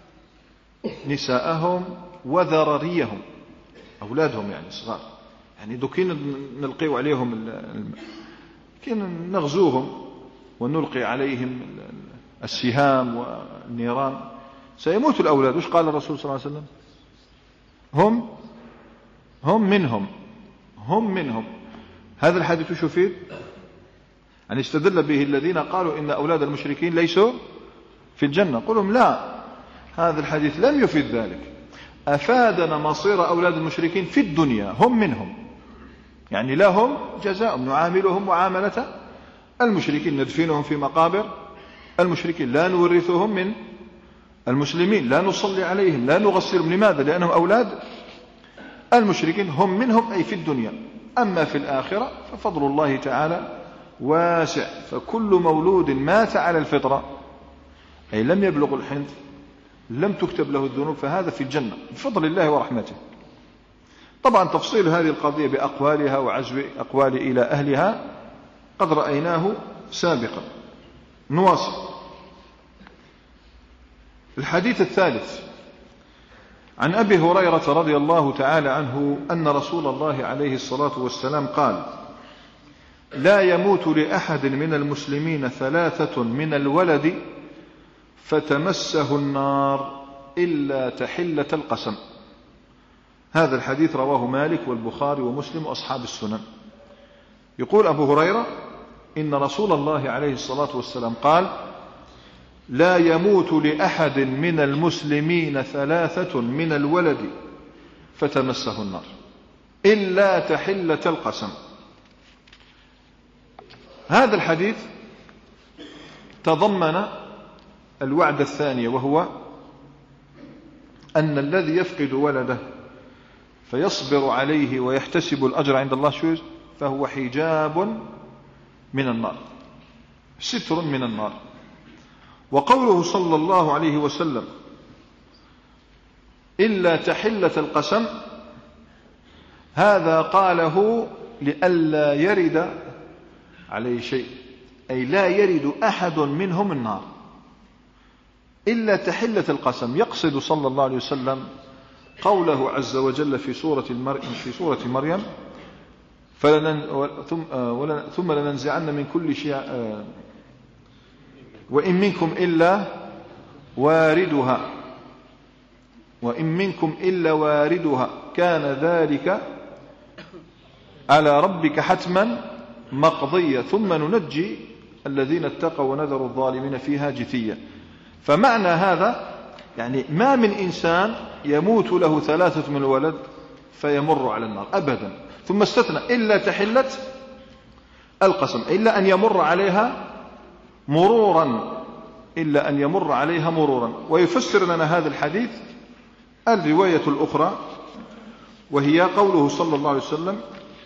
نساءهم وذرريهم، أولادهم يعني صغار، يعني دوكين نلقيوا عليهم كين نغزوهم ونلقي عليهم السهام والنيران سيموت الأولاد. وش قال الرسول صلى الله عليه وسلم؟ هم هم منهم هم منهم هذا الحديث وش يفيد؟ يعني استدل به الذين قالوا إن أولاد المشركين ليسوا في الجنة. قلهم لا، هذا الحديث لم يفيد ذلك، أفادنا مصير أولاد المشركين في الدنيا، هم منهم، يعني لهم جزاء، نعاملهم معاملة المشركين، ندفنهم في مقابر المشركين، لا نورثهم من المسلمين، لا نصلي عليهم، لا نغسلهم. لماذا؟ لأنهم أولاد المشركين، هم منهم أي في الدنيا. أما في الآخرة ففضل الله تعالى واسع، فكل مولود مات على الفطرة أي لم يبلغ الحنث، لم تكتب له الذنوب، فهذا في الجنة بفضل الله ورحمته. طبعا تفصيل هذه القضية بأقوالها وعزو أقوال إلى أهلها قد رأيناه سابقا. نواصل. الحديث الثالث عن أبي هريرة رضي الله تعالى عنه أن رسول الله عليه الصلاة والسلام قال: لا يموت لأحد من المسلمين ثلاثة من الولد فتمسه النار إلا تحلة القسم. هذا الحديث رواه مالك والبخاري ومسلم وأصحاب السنن. يقول أبو هريرة إن رسول الله عليه الصلاة والسلام قال: لا يموت لأحد من المسلمين ثلاثة من الولد فتمسه النار إلا تحلة القسم. هذا الحديث تضمن الوعد الثاني، وهو أن الذي يفقد ولده فيصبر عليه ويحتسب الأجر عند الله شو فهو حجاب من النار، ستر من النار. وقوله صلى الله عليه وسلم إلا تحلة القسم، هذا قاله لئلا يرد عليه شيء، أي لا يرد أحد منهم النار إلا تحلة القسم. يقصد صلى الله عليه وسلم قوله عز وجل في سورة المر... في سورة مريم: فلنن... ثم... ولن... ثم لننزعن من كل شيء وإن منكم إلا واردها وإن منكم إلا واردها كان ذلك على ربك حتما مقضية ثم ننجي الذين اتقوا ونذر الظالمين فيها جثيا. فمعنى هذا يعني ما من إنسان يموت له ثلاثة من الولد فيمر على النار أبدا. ثم استثنى إلا تحلة القسم، إلا أن يمر عليها مرورا، إلا أن يمر عليها مرورا. ويفسر لنا هذا الحديث الرواية الأخرى، وهي قوله صلى الله عليه وسلم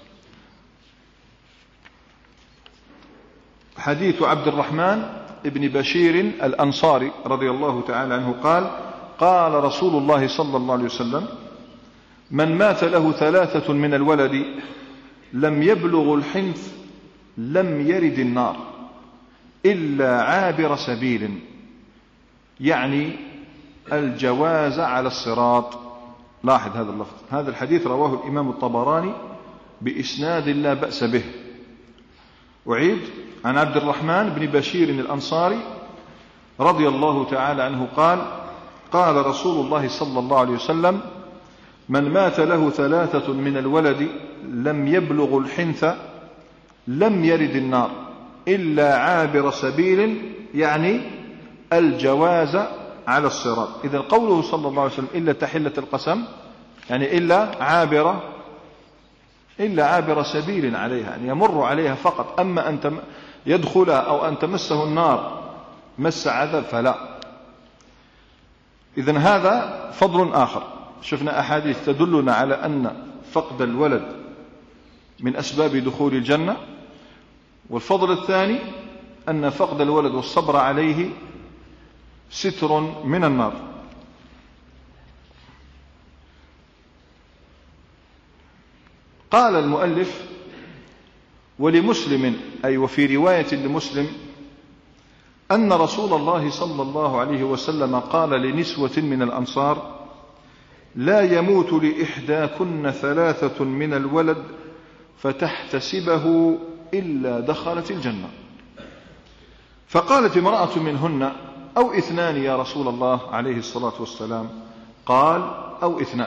حديث عبد الرحمن ابن بشير الأنصاري رضي الله تعالى عنه قال: قال رسول الله صلى الله عليه وسلم: من مات له ثلاثة من الولد لم يبلغ الحنث لم يرد النار إلا عابر سبيل، يعني الجواز على الصراط. لاحظ هذا اللفظ. هذا الحديث رواه الإمام الطبراني بإسناد لا بأس به. أعيد: عن عبد الرحمن بن بشير الأنصاري رضي الله تعالى عنه قال: قال رسول الله صلى الله عليه وسلم: من مات له ثلاثة من الولد لم يبلغ الحنث لم يرد النار إلا عابر سبيل، يعني الجواز على الصراط. إذن قوله صلى الله عليه وسلم إلا تحلة القسم يعني إلا عابر إلا عابر سبيل عليها، يعني يمر عليها فقط. أما أن يدخلها أو أن تمسه النار مس عذاب فلا. إذن هذا فضل آخر. شفنا أحاديث تدلنا على أن فقد الولد من أسباب دخول الجنة. والفضل الثاني أن فقد الولد والصبر عليه ستر من النار. قال المؤلف: ولمسلم، أي وفي رواية لمسلم، أن رسول الله صلى الله عليه وسلم قال لنسوة من الأنصار: لا يموت لإحداكن ثلاثة من الولد فتحتسبه إلا دخلت الجنة. فقالت امرأة منهن: أو اثنان يا رسول الله عليه الصلاة والسلام؟ قال: أو اثنان.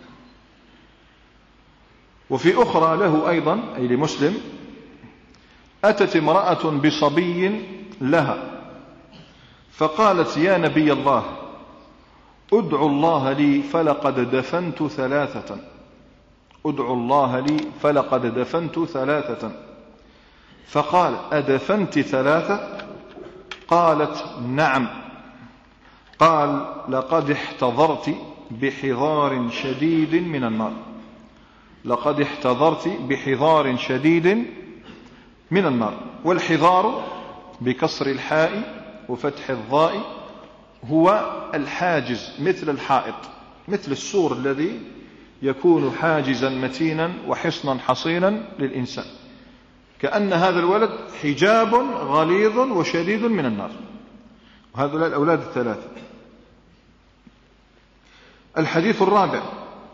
وفي أخرى له أيضا، أي لمسلم: أتت امرأة بصبي لها فقالت: يا نبي الله، ادعو الله لي فلقد دفنت ثلاثة ادعو الله لي فلقد دفنت ثلاثة. فقال: أدفنت ثلاثة؟ قالت: نعم. قال: لقد احتضرت بحذار شديد من النار لقد احتضرت بحذار شديد من النار. والحذار بكسر الحاء وفتح الضاء هو الحاجز، مثل الحائط، مثل السور الذي يكون حاجزا متينا وحصنا حصينا للإنسان، كأن هذا الولد حجاب غليظ وشديد من النار. وهذول الأولاد الثلاثة. الحديث الرابع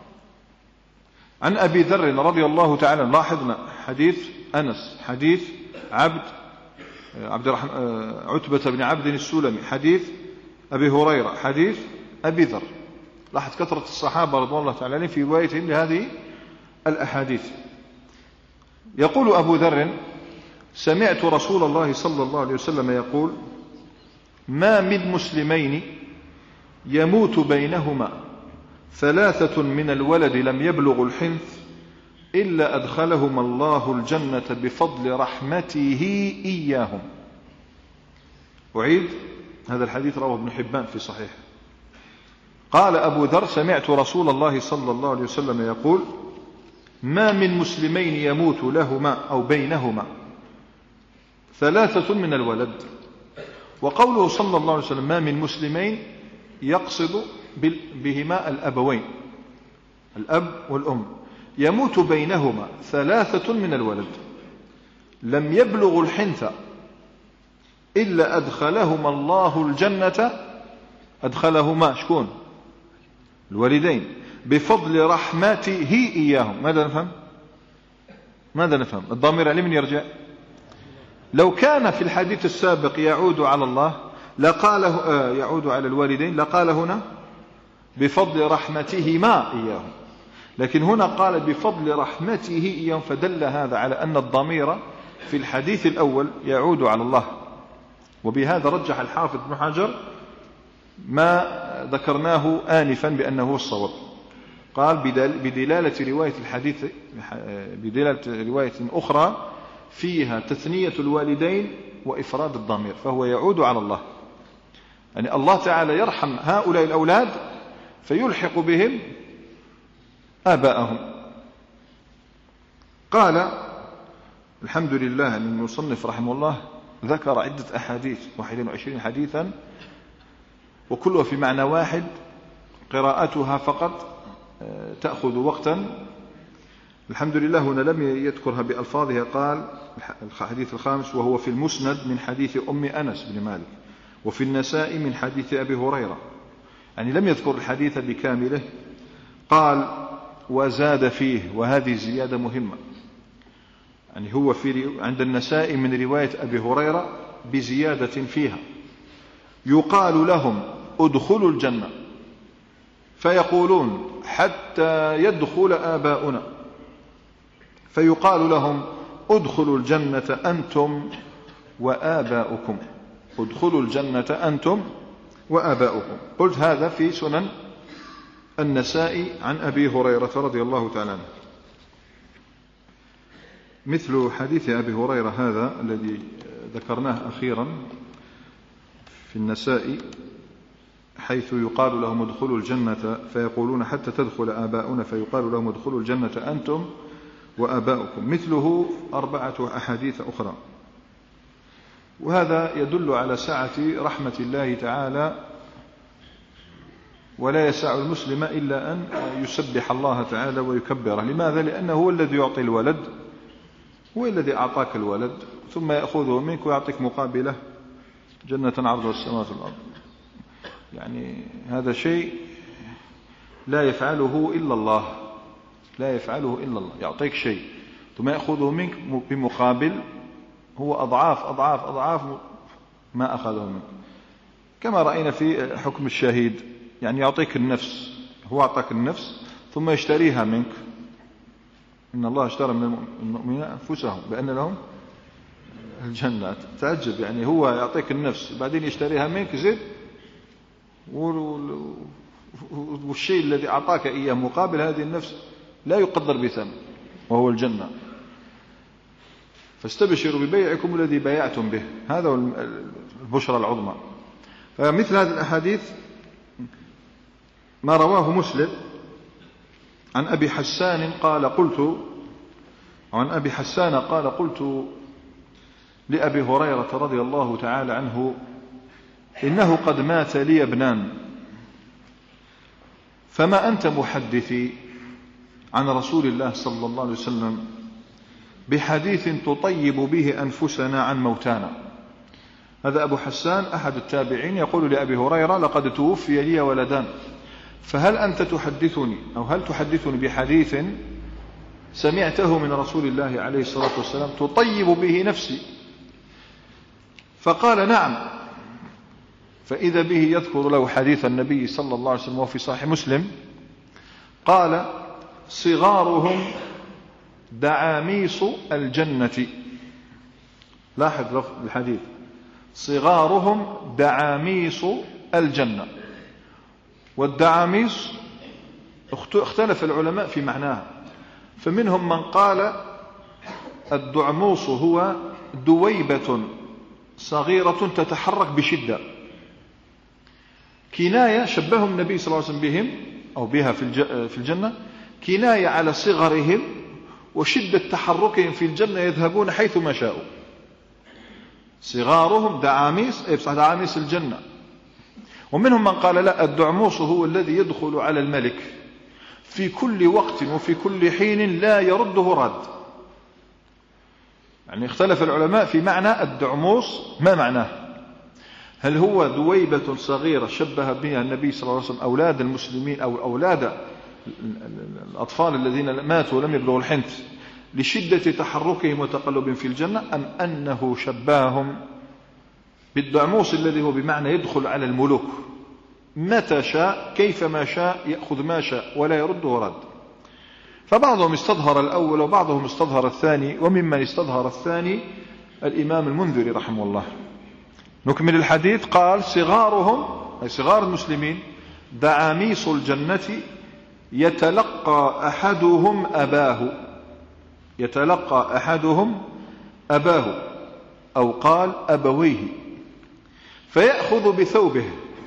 عن أبي ذر رضي الله تعالى، لاحظنا حديث أنس، حديث عبد عبد الرحمن عتبة بن عبد السلمي، حديث أبي هريرة، حديث أبي ذر. لاحظ كثرة الصحابة رضي الله تعالى عنهم في روايتهم لهذه الأحاديث. يقول أبو ذر: سمعت رسول الله صلى الله عليه وسلم يقول: ما من مسلمين يموت بينهما ثلاثة من الولد لم يبلغوا الحنث إلا أدخلهما الله الجنة بفضل رحمته إياهم. أعيد هذا الحديث، رواه ابن حبان في صحيح. قال أبو ذر: سمعت رسول الله صلى الله عليه وسلم يقول: ما من مسلمين يموت لهما أو بينهما ثلاثة من الولد. وقوله صلى الله عليه وسلم ما من مسلمين يقصد بهما الأبوين، الأب والأم، يموت بينهما ثلاثة من الولد لم يبلغوا الحنث إلا أدخلهما الله الجنة. أدخلهما شكون؟ الوالدين، بفضل رحمته إياهم. ماذا نفهم؟ ماذا نفهم؟ الضمير على من يرجع؟ لو كان في الحديث السابق يعود على الله لقاله آه يعود على الوالدين، لقال هنا بفضل رحمتهما إياهم، لكن هنا قال بفضل رحمته إياهم، فدل هذا على أن الضمير في الحديث الأول يعود على الله. وبهذا رجح الحافظ ابن حجر ما ذكرناه آنفا بأنه الصواب. قال بدلالة رواية الحديث بدلالة رواية أخرى فيها تثنية الوالدين وإفراد الضمير، فهو يعود على الله، يعني الله تعالى يرحم هؤلاء الأولاد فيلحق بهم آباءهم. قال الحمد لله أن المصنف رحمه الله ذكر عدة أحاديث، واحد وعشرين حديثا، وكلها في معنى واحد، قراءتها فقط تأخذ وقتا. الحمد لله هنا لم يذكرها بألفاظها. قال الحديث الخامس: وهو في المسند من حديث أم أنس بن مالك، وفي النساء من حديث أبي هريرة، يعني لم يذكر الحديث بكامله. قال: وزاد فيه، وهذه زيادة مهمة، يعني هو في عند النساء من رواية أبي هريرة بزيادة فيها: يقال لهم ادخلوا الجنة فيقولون حتى يدخل آباؤنا، فيقال لهم ادخلوا الجنة أنتم وآباؤكم، ادخلوا الجنة أنتم وآباؤكم. قلت هذا في سنن النساء عن أبي هريرة رضي الله تعالى عنه. مثل حديث أبي هريرة هذا الذي ذكرناه أخيرا في النساء، حيث يقال لهم ادخلوا الجنة فيقولون حتى تدخل آباؤنا، فيقال لهم ادخلوا الجنة أنتم وآباؤكم. مثله أربعة أحاديث أخرى. وهذا يدل على سعة رحمة الله تعالى، ولا يسع المسلم إلا أن يسبح الله تعالى ويكبره. لماذا؟ لأنه هو الذي يعطي الولد، هو الذي أعطاك الولد ثم يأخذه منك ويعطيك مقابله جنة عرضها السماوات والأرض. يعني هذا شيء لا يفعله إلا الله، لا يفعله إلا الله. يعطيك شيء ثم يأخذه منك بمقابل هو أضعاف أضعاف أضعاف ما أخذه منك، كما رأينا في حكم الشهيد. يعني يعطيك النفس، هو أعطاك النفس ثم يشتريها منك. إن الله اشترى من المؤمنين أنفسهم بأن لهم الجنة. تعجب، يعني هو يعطيك النفس بعدين يشتريها منك زد، والشيء الذي أعطاك إياه مقابل هذه النفس لا يقدر بثمن وهو الجنة. فاستبشروا ببيعكم الذي بايعتم به، هذا هو البشرى العظمى. فمثل هذه الأحاديث ما رواه مسلم عن أبي حسان قال قلت عن أبي حسان قال قلت لأبي هريرة رضي الله تعالى عنه إنه قد مات لي ابنان، فما أنت محدثي عن رسول الله صلى الله عليه وسلم بحديث تطيب به أنفسنا عن موتانا. هذا أبو حسان أحد التابعين يقول لأبي هريرة لقد توفي لي ولدان، فهل أنت تحدثني أو هل تحدثني بحديث سمعته من رسول الله عليه الصلاة والسلام تطيب به نفسي؟ فقال نعم. فإذا به يذكر له حديث النبي صلى الله عليه وسلم وفي صحيح مسلم قال صغارهم دعاميص الجنة. لاحظ الحديث، صغارهم دعاميص الجنة. والدعاميص اختلف العلماء في معناها، فمنهم من قال الدعموص هو دويبة صغيرة تتحرك بشدة، كناية شبههم النبي صلى الله عليه وسلم بهم أو بها في الجنة، كناية على صغرهم وشدة تحركهم في الجنة، يذهبون حيث ما شاءوا. صغارهم دعاميس، أي بصح دعاميس الجنة. ومنهم من قال لا، الدعموس هو الذي يدخل على الملك في كل وقت وفي كل حين لا يرده رد. يعني اختلف العلماء في معنى الدعموس، ما معناه؟ هل هو دويبة صغيرة شبه بها النبي صلى الله عليه وسلم أولاد المسلمين أو أولاد الأطفال الذين ماتوا ولم يبلغوا الحنث لشدة تحركهم وتقلبهم في الجنة، أم أنه شبههم بالدعموس الذي هو بمعنى يدخل على الملوك متى شاء كيفما شاء، يأخذ ما شاء ولا يرده رد. فبعضهم استظهر الأول وبعضهم استظهر الثاني، وممن استظهر الثاني الإمام المنذري رحمه الله. نكمل الحديث. قال صغارهم أي صغار المسلمين دعاميص الجنة يتلقى أحدهم أباه، يتلقى أحدهم أباه أو قال أبويه، فيأخذ بثوبه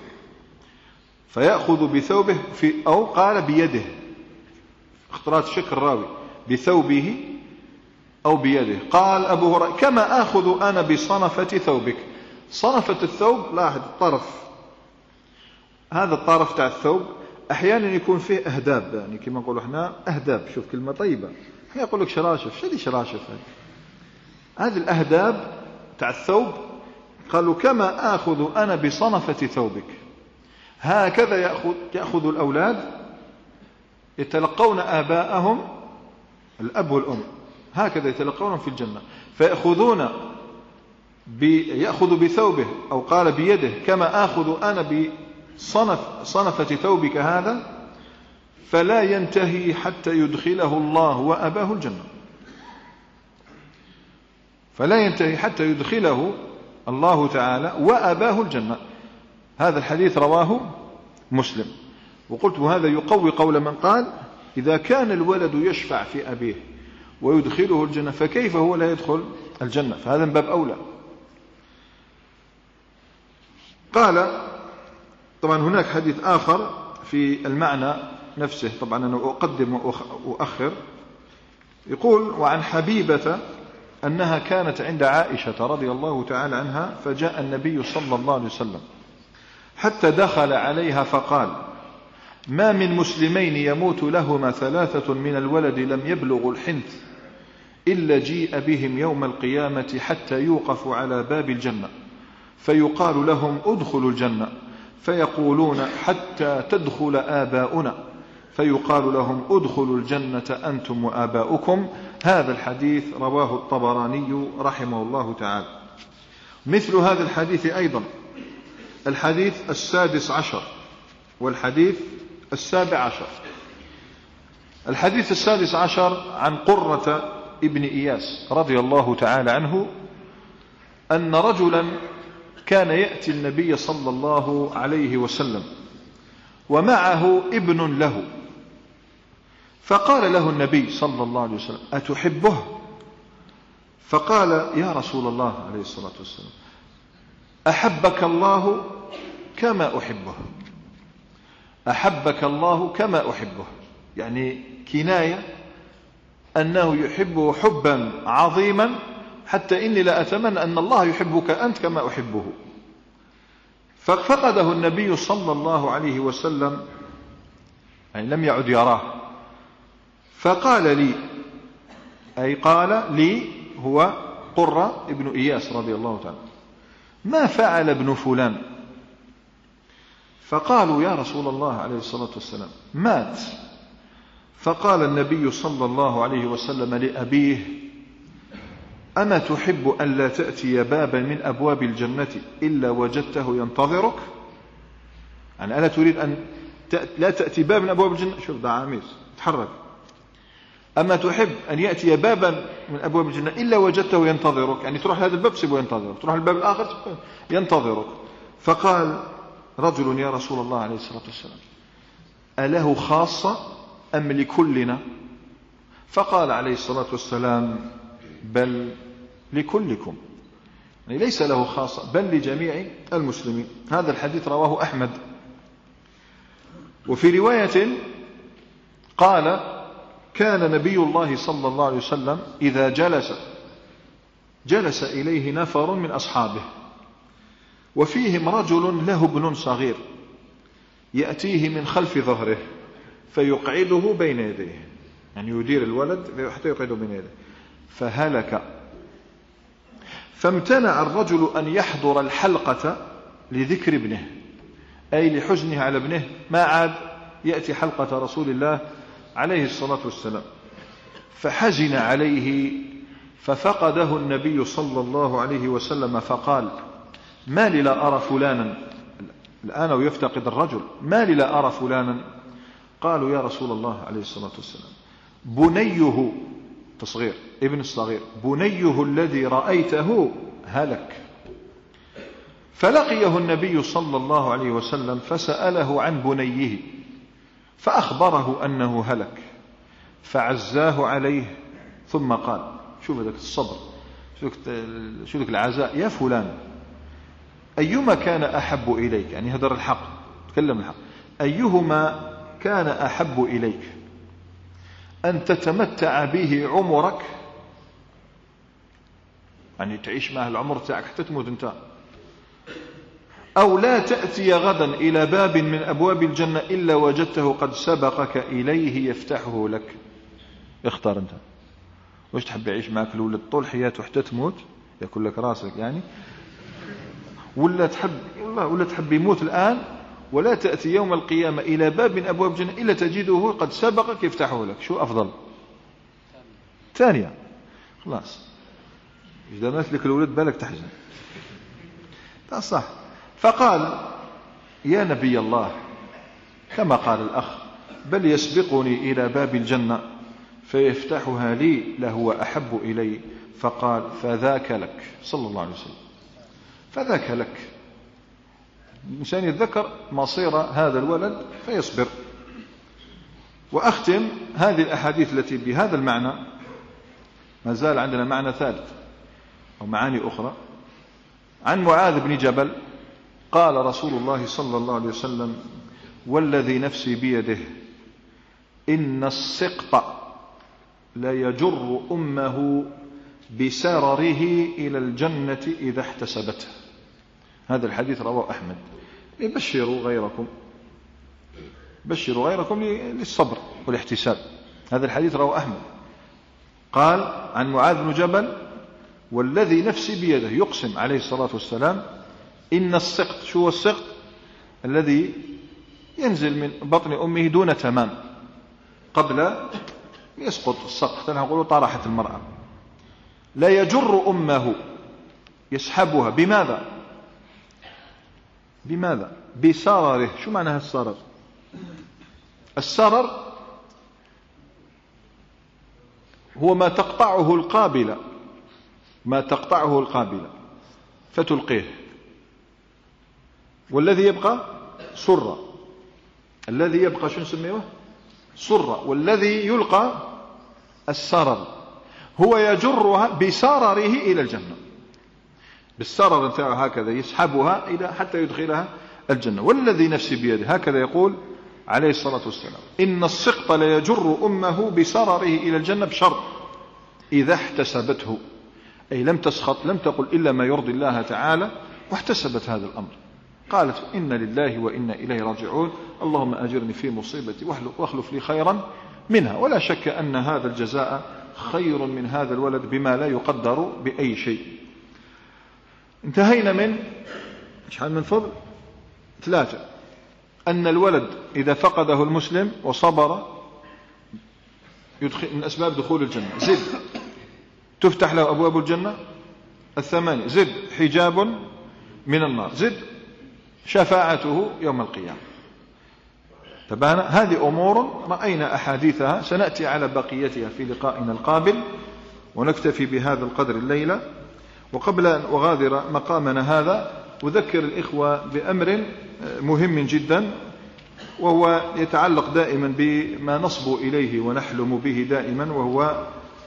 فيأخذ بثوبه في أو قال بيده، اختلاط شكل الراوي، بثوبه أو بيده. قال أبو هريرة كما آخذ أنا بصنفة ثوبك. صنفة الثوب، لاحظ الطرف، هذا الطرف تاع الثوب أحيانا يكون فيه أهداب، يعني كما نقولوا احنا أهداب. شوف كلمة طيبة، احنا يقول لك شراشف، شدي شراشف هذه الأهداب تاع الثوب. قالوا كما آخذ أنا بصنفة ثوبك، هكذا يأخذ, يأخذ الأولاد يتلقون آباءهم الأب والأم، هكذا يتلقونهم في الجنة. فيأخذون يأخذ بثوبه أو قال بيده كما آخذ أنا بصنف صنفة ثوبك هذا، فلا ينتهي حتى يدخله الله وأباه الجنة، فلا ينتهي حتى يدخله الله تعالى وأباه الجنة. هذا الحديث رواه مسلم. وقلت هذا يقوي قول من قال إذا كان الولد يشفع في أبيه ويدخله الجنة فكيف هو لا يدخل الجنة؟ فهذا من باب أولى. قال طبعا هناك حديث آخر في المعنى نفسه، طبعا أنا أقدم وأؤخر. يقول وعن حبيبة أنها كانت عند عائشة رضي الله تعالى عنها، فجاء النبي صلى الله عليه وسلم حتى دخل عليها فقال: ما من مسلمين يموت لهما ثلاثة من الولد لم يبلغوا الحنث إلا جيء بهم يوم القيامة حتى يوقف على باب الجنة فيقال لهم: ادخلوا الجنة، فيقولون: حتى تدخل آباؤنا، فيقال لهم: ادخلوا الجنة أنتم وآباؤكم. هذا الحديث رواه الطبراني رحمه الله تعالى. مثل هذا الحديث أيضا الحديث السادس عشر والحديث السابع عشر. الحديث السادس عشر عن قرة ابن إياس رضي الله تعالى عنه أن رجلا كان يأتي النبي صلى الله عليه وسلم ومعه ابن له، فقال له النبي صلى الله عليه وسلم: أتحبه؟ فقال: يا رسول الله عليه الصلاة والسلام، أحبك الله كما أحبه، أحبك الله كما أحبه، يعني كناية أنه يحبه حبا عظيما حتى إني لا أتمنى أن الله يحبك أنت كما أحبه. ففقده النبي صلى الله عليه وسلم، يعني لم يعد يراه، فقال لي، أي قال لي هو قرة ابن إياس رضي الله تعالى: ما فعل ابن فلان؟ فقالوا: يا رسول الله عليه الصلاة والسلام مات. فقال النبي صلى الله عليه وسلم لأبيه: أما تحب أن لا تأتي بابا من أبواب الجنة إلا وجدته ينتظرك؟ يعني ألا تريد أن لا تأتي باب من أبواب الجنة؟ شوف ده عاميس تحرك. أما تحب أن يأتي بابا من أبواب الجنة إلا وجدته ينتظرك، يعني تروح هذا الباب سيبه ينتظرك، تروح الباب الآخر ينتظرك. فقال رجل: يا رسول الله عليه الصلاة والسلام أله خاصة أم لكلنا؟ فقال عليه الصلاة والسلام: بل لكلكم، يعني ليس له خاصة بل لجميع المسلمين. هذا الحديث رواه أحمد. وفي رواية قال: كان نبي الله صلى الله عليه وسلم إذا جلس جلس إليه نفر من أصحابه وفيهم رجل له ابن صغير يأتيه من خلف ظهره فيقعده بين يديه، يعني يدير الولد حتى يقعده بين يديه، فهلك. فامتنع الرجل أن يحضر الحلقة لذكر ابنه، أي لحزنه على ابنه، ما عاد يأتي حلقة رسول الله عليه الصلاة والسلام، فحزن عليه، ففقده النبي صلى الله عليه وسلم فقال: ما لي لا أرى فلانا؟ الآن ويفتقد الرجل، ما لي لا أرى فلانا؟ قالوا: يا رسول الله عليه الصلاة والسلام بنيه، تصغير ابن الصغير، بنيه الذي رأيته هلك. فلقيه النبي صلى الله عليه وسلم فسأله عن بنيه فأخبره أنه هلك، فعزاه عليه ثم قال: شوف ذلك الصبر، شوف ذلك العزاء، يا فلان أيما كان أحب إليك، يعني هدر الحق، تكلم الحق، أيهما كان أحب إليك، أن تتمتع به عمرك، يعني تعيش معه العمر تاعك حتى تموت انت، أو لا تأتي غدا إلى باب من أبواب الجنة إلا وجدته قد سبقك إليه يفتحه لك؟ اختار انت، واش تحب يعيش معك الولد طول حياته حتى تموت يأكل لك راسك يعني، ولا تحب والله ولا تحب يموت الآن ولا تأتي يوم القيامة إلى باب من أبواب الجنة إلا تجده قد سبقك يفتحه لك؟ شو أفضل؟ ثانية. خلاص إذا مات لك الولد بالك تحزن. لا صح. فقال: يا نبي الله، كما قال الأخ، بل يسبقني إلى باب الجنة فيفتحها لي لهو أحب إلي. فقال: فذاك لك، صلى الله عليه وسلم، فذاك لك. الإنسان يتذكر مصير هذا الولد فيصبر. وأختم هذه الأحاديث التي بهذا المعنى، ما زال عندنا معنى ثالث أو معاني أخرى. عن معاذ بن جبل قال رسول الله صلى الله عليه وسلم: والذي نفسي بيده إن السقط لا يجر أمه بسرره إلى الجنة إذا احتسبته. هذا الحديث رواه أحمد. بشروا غيركم بشروا غيركم للصبر والاحتساب. هذا الحديث رواه أحمد. قال عن معاذ بن جبل والذي نفسي بيده، يقسم عليه الصلاة والسلام إن السقط، شو السقط؟ الذي ينزل من بطن أمه دون تمام قبل يسقط السقط، نقول طرحت المرأة، لا يجر أمه يسحبها. بماذا؟ بماذا؟ بسرره. شو معنى السرر؟ السرر هو ما تقطعه القابلة، ما تقطعه القابلة فتلقيه، والذي يبقى سرة. الذي يبقى شو نسميه؟ سرة. والذي يلقى السرر. هو يجرها بسرره إلى الجنة، بالسرر نتاعه هكذا يسحبها إلى حتى يدخلها الجنة. والذي نفسي بيده، هكذا يقول عليه الصلاة والسلام، إن السقط ليجر أمه بسرره إلى الجنة بشرط إذا احتسبته، أي لم تسخط، لم تقل إلا ما يرضي الله تعالى، واحتسبت هذا الأمر. قالت إن لله وإنا إليه راجعون، اللهم أجرني في مصيبتي واخلف لي خيرا منها. ولا شك أن هذا الجزاء خير من هذا الولد بما لا يقدر بأي شيء. انتهينا من شحال من فضل؟ ثلاثة. أن الولد إذا فقده المسلم وصبر يدخل من أسباب دخول الجنة. زد تفتح له أبواب الجنة الثمانية. زد حجاب من النار. زد شفاعته يوم القيامة. تبانا هذه أمور رأينا أحاديثها، سنأتي على بقيتها في لقائنا القابل، ونكتفي بهذا القدر الليلة. وقبل أن أغادر مقامنا هذا أذكر الإخوة بأمر مهم جدا، وهو يتعلق دائما بما نصبو إليه ونحلم به دائما، وهو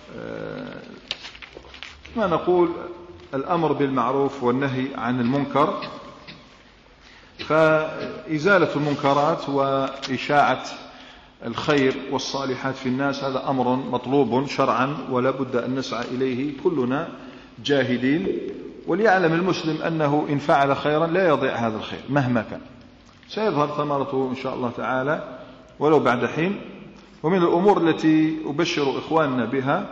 ما نقول الأمر بالمعروف والنهي عن المنكر. فإزالة المنكرات وإشاعة الخير والصالحات في الناس هذا أمر مطلوب شرعا، ولا بد أن نسعى إليه كلنا جاهدين. وليعلم المسلم أنه إن فعل خيرا لا يضيع هذا الخير مهما كان، سيظهر ثمرته إن شاء الله تعالى ولو بعد حين. ومن الأمور التي أبشر إخواننا بها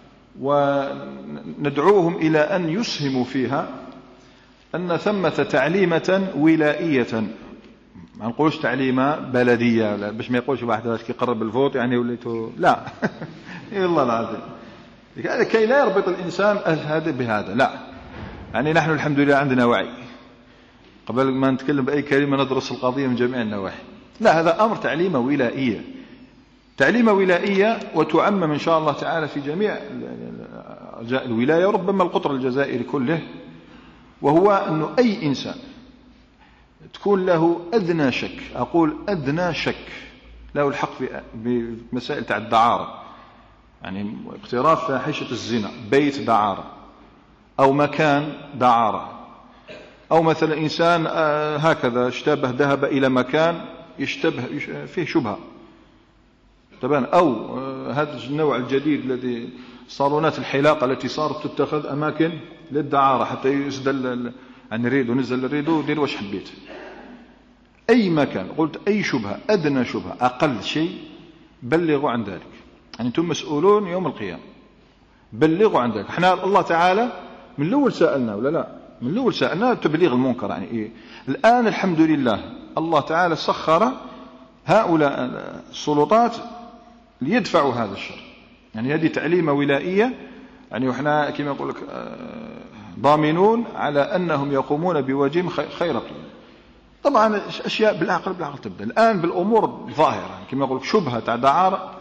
وندعوهم إلى أن يسهموا فيها أن ثمة تعليمة ولائية، ما نقولش تعليمة بلدية لا، باش ما يقولش واحد يقرب الفوت يعني وليته لا والله العظيم كي لا يربط الإنسان هذا بهذا، لا. يعني نحن الحمد لله عندنا وعي، قبل ما نتكلم بأي كلمة ندرس القضية من جميع النواحي. لا، هذا أمر تعليمة ولائية، تعليمة ولائية وتعمم إن شاء الله تعالى في جميع أرجاء الولاية وربما القطر الجزائري كله. وهو أنه أي إنسان تكون له أدنى شك، أقول أدنى شك، له الحق بمسائل تاع الدعارة، يعني اقتراف فاحشة الزنا، بيت دعارة أو مكان دعارة، أو مثلا إنسان هكذا اشتبه ذهب إلى مكان يشتبه فيه شبهة طبعا، أو هذا النوع الجديد الذي صالونات الحلاقة التي صارت تتخذ أماكن للدعارة حتى يسدل عن الريد ونزل الريد ودير واش حبيت. أي مكان قلت أي شبهة، أدنى شبهة، أقل شيء بلغوا عن ذلك، يعني أنتم مسؤولون يوم القيامة، بلغوا عن ذلك. احنا الله تعالى من الأول سألنا ولا لا؟ من الأول سألنا تبليغ المنكر، يعني إيه؟ الآن الحمد لله الله تعالى سخر هؤلاء السلطات ليدفعوا هذا الشر، يعني هذه تعليمة ولائية، يعني وإحنا كما يقول لك ضامنون على أنهم يقومون بواجب خيرة. طبعا أشياء بالعقل بالعقل تبدأ. الآن بالأمور الظاهرة كما يقول لك شبهة تاع دعارة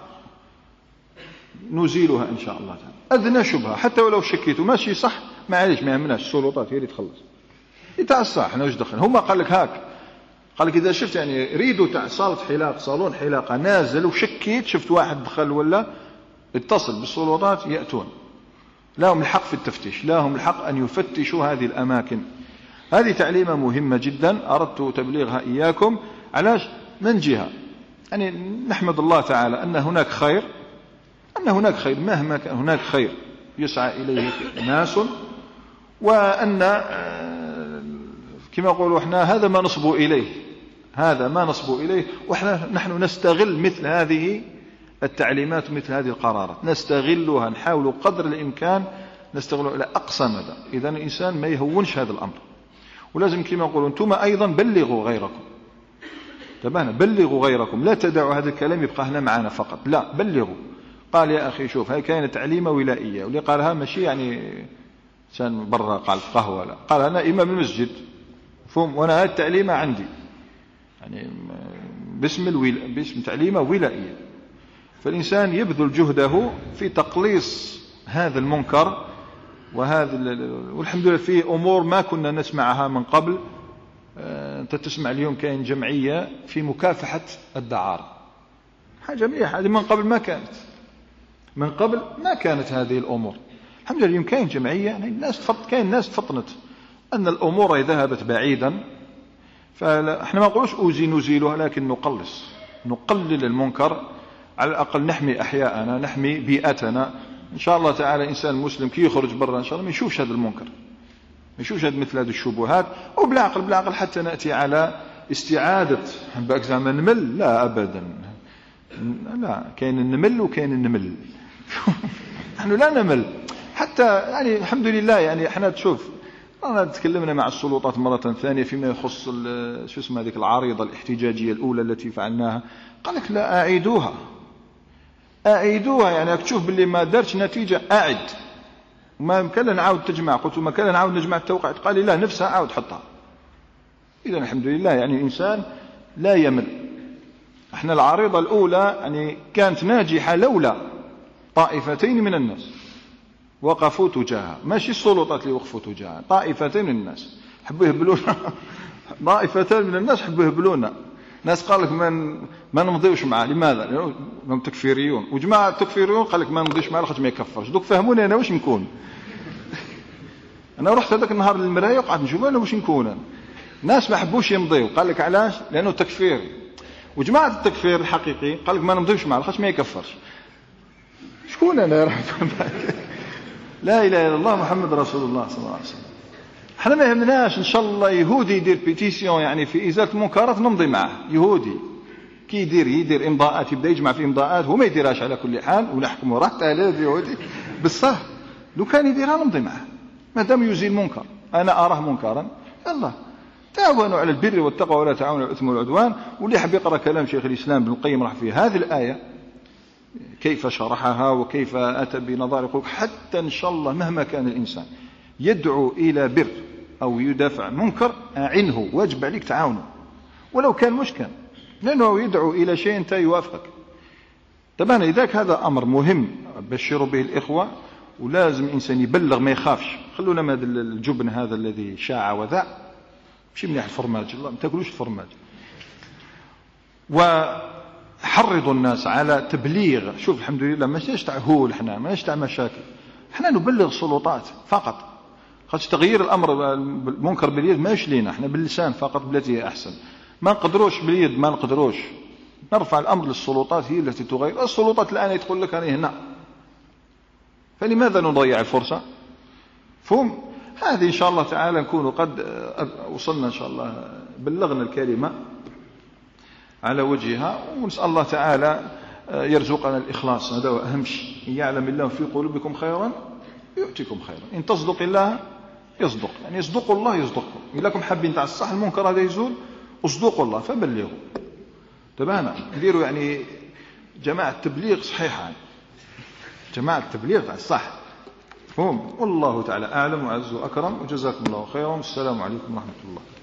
نزيلها إن شاء الله تعالى، أدنى شبهة حتى ولو شكيتوا ماشي صح معليش ما يهمناش، السلطات هي اللي تخلص تاع الصح، احنا واش دخل. هما قال لك هاك، قال لك إذا شفت يعني ريدو تاع صالة حلاق صالون حلاقة نازل وشكيت شفت واحد دخل ولا اتصل بالسلطات يأتون، لهم الحق في التفتيش، لهم الحق أن يفتشوا هذه الأماكن. هذه تعليمة مهمة جدا أردت تبليغها إياكم. علاش؟ من جهة يعني نحمد الله تعالى أن هناك خير، أن هناك خير مهما كان هناك خير، يسعى إليه ناس، وأن كما يقولوا احنا هذا ما نصب إليه، هذا ما نصب إليه، وإحنا نحن نستغل مثل هذه التعليمات ومثل هذه القرارات، نستغلها، نحاول قدر الإمكان نستغلها إلى أقصى مدى. إذا الإنسان ما يهونش هذا الأمر، ولازم كما يقولون أنتم أيضا بلغوا غيركم، تبانا بلغوا غيركم، لا تدعوا هذا الكلام يبقى هنا معنا فقط، لا بلغوا. قال يا أخي شوف هاي كانت تعليمة ولائية، واللي قالها ماشي يعني إنسان برا قال في قهوة، لا قال أنا إمام المسجد فهم، وأنا هذه التعليمة عندي يعني باسم الولا... باسم تعليمة ولائية. فالإنسان يبذل جهده في تقليص هذا المنكر وهذا ال... والحمد لله في أمور ما كنا نسمعها من قبل. أنت تسمع اليوم كاين جمعية في مكافحة الدعارة، حاجة مليحة، هذه من قبل ما كانت، من قبل ما كانت هذه الأمور. الحمد لله اليوم كاين جمعية، يعني الناس تفط... كاين الناس تفطنت أن الأمور ذهبت بعيدا، فإحنا ما نقولش أوزي نزيلها، لكن نقلص، نقلل المنكر، على الأقل نحمي أحياءنا، نحمي بيئتنا. إن شاء الله تعالى الإنسان المسلم كي يخرج برا إن شاء الله ما يشوفش هذا المنكر، ما يشوفش هذا مثل هذه الشبهات، وبالعقل بالعقل حتى نأتي على استعادة باك زعما نمل، لا أبدا، لا كاين النمل وكاين النمل نحن لا نمل حتى، يعني الحمد لله. يعني احنا تشوف أنا تكلمنا مع السلطات مرة ثانية فيما يخص شو اسمه هذيك العريضة الاحتجاجية الأولى التي فعلناها، قال لك لا أعيدوها، أعيدوها، يعني تشوف باللي ما دارش نتيجة أعد، ما كان نعاود تجمع، قلت ما كان نعاود نجمع التوقعات، قال لي لا نفسها عاود حطها. إذا الحمد لله يعني الإنسان لا يمل. احنا العريضة الأولى يعني كانت ناجحة لولا طائفتين من الناس وقفوا تجاهها، ماشي السلطات اللي وقفوا تجاهها، طائفتين من الناس حبوا يهبلونا طائفتين من الناس حبوا يهبلونا. ناس قال لك ما ما نمضيوش معاه، لماذا؟ لأنهم تكفيريون، وجماعة التكفيريون قال لك ما نمضيش معاه لخاطر ما يكفرش. دوك فهموني أنا واش نكون. أنا رحت هذاك النهار للمراية وقعدت نشوف أنا واش نكون. ناس ما حبوش يمضيو، قال لك علاش؟ لأنه تكفيري. وجماعة التكفير الحقيقي قال لك ما نمضيوش معاه لخاطر ما يكفرش. شكون أنا يا رب؟ لا إله إلا الله محمد رسول الله صلى الله عليه وسلم. احنا ما يهمناش ان شاء الله يهودي يدير بيتيسيون يعني في ازاله المنكرات نمضي معه، يهودي كي يدير يدير امضاءات، يبدا يجمع في امضاءات، هو ما يديرهاش على كل حال ونحكموا راحته على اليهودي بصح، لو كان يديرها نمضي معه ما دام يزيل منكر، انا اراه منكرا يلا تعاونوا على البر والتقوى ولا تعاونوا على الاثم والعدوان. واللي يحب يقرا كلام شيخ الاسلام ابن القيم راح في هذه الايه كيف شرحها وكيف اتى بنظائر، يقول حتى ان شاء الله مهما كان الانسان يدعو الى بر أو يدافع منكر أعنه، واجب عليك تعاونه ولو كان مشكل، لأنه يدعو إلى شيء أنت يوافقك. طبعا لذلك هذا أمر مهم بشروا به الإخوة، ولازم الإنسان يبلغ ما يخافش. خلونا من هذا الجبن هذا الذي شاع وذاع، مش مليح الفرماج، الله ما تاكلوش الفرماج. وحرضوا الناس على تبليغ. شوف الحمد لله ما نشتع هول، احنا ما نشتع مشاكل، احنا نبلغ السلطات فقط. خاطر تغيير الامر المنكر باليد ماش لينا، احنا باللسان فقط بالتي هي احسن. ما نقدروش باليد، ما نقدروش نرفع الامر للسلطات، هي التي تغير. السلطات الان تقول لك انا هنا، فلماذا نضيع الفرصه؟ فهم هذه ان شاء الله تعالى نكون قد وصلنا ان شاء الله، بلغنا الكلمه على وجهها، ونسال الله تعالى يرزقنا الاخلاص، هذا هو اهم شيء. ان يعلم الله في قلوبكم خيرا يؤتكم خيرا، إن تصدق الله يصدق، يعني يصدق الله يصدقكم. إن لكم حابين تاع الصح المنكر هذا يزول، اصدقوا الله فبلغوا. تبانا نديروا يعني جماعة تبليغ صحيحة، جماعة تبليغ الصح. فهم والله تعالى أعلم وعز وأكرم، وجزاكم الله خيرا، والسلام عليكم ورحمة الله.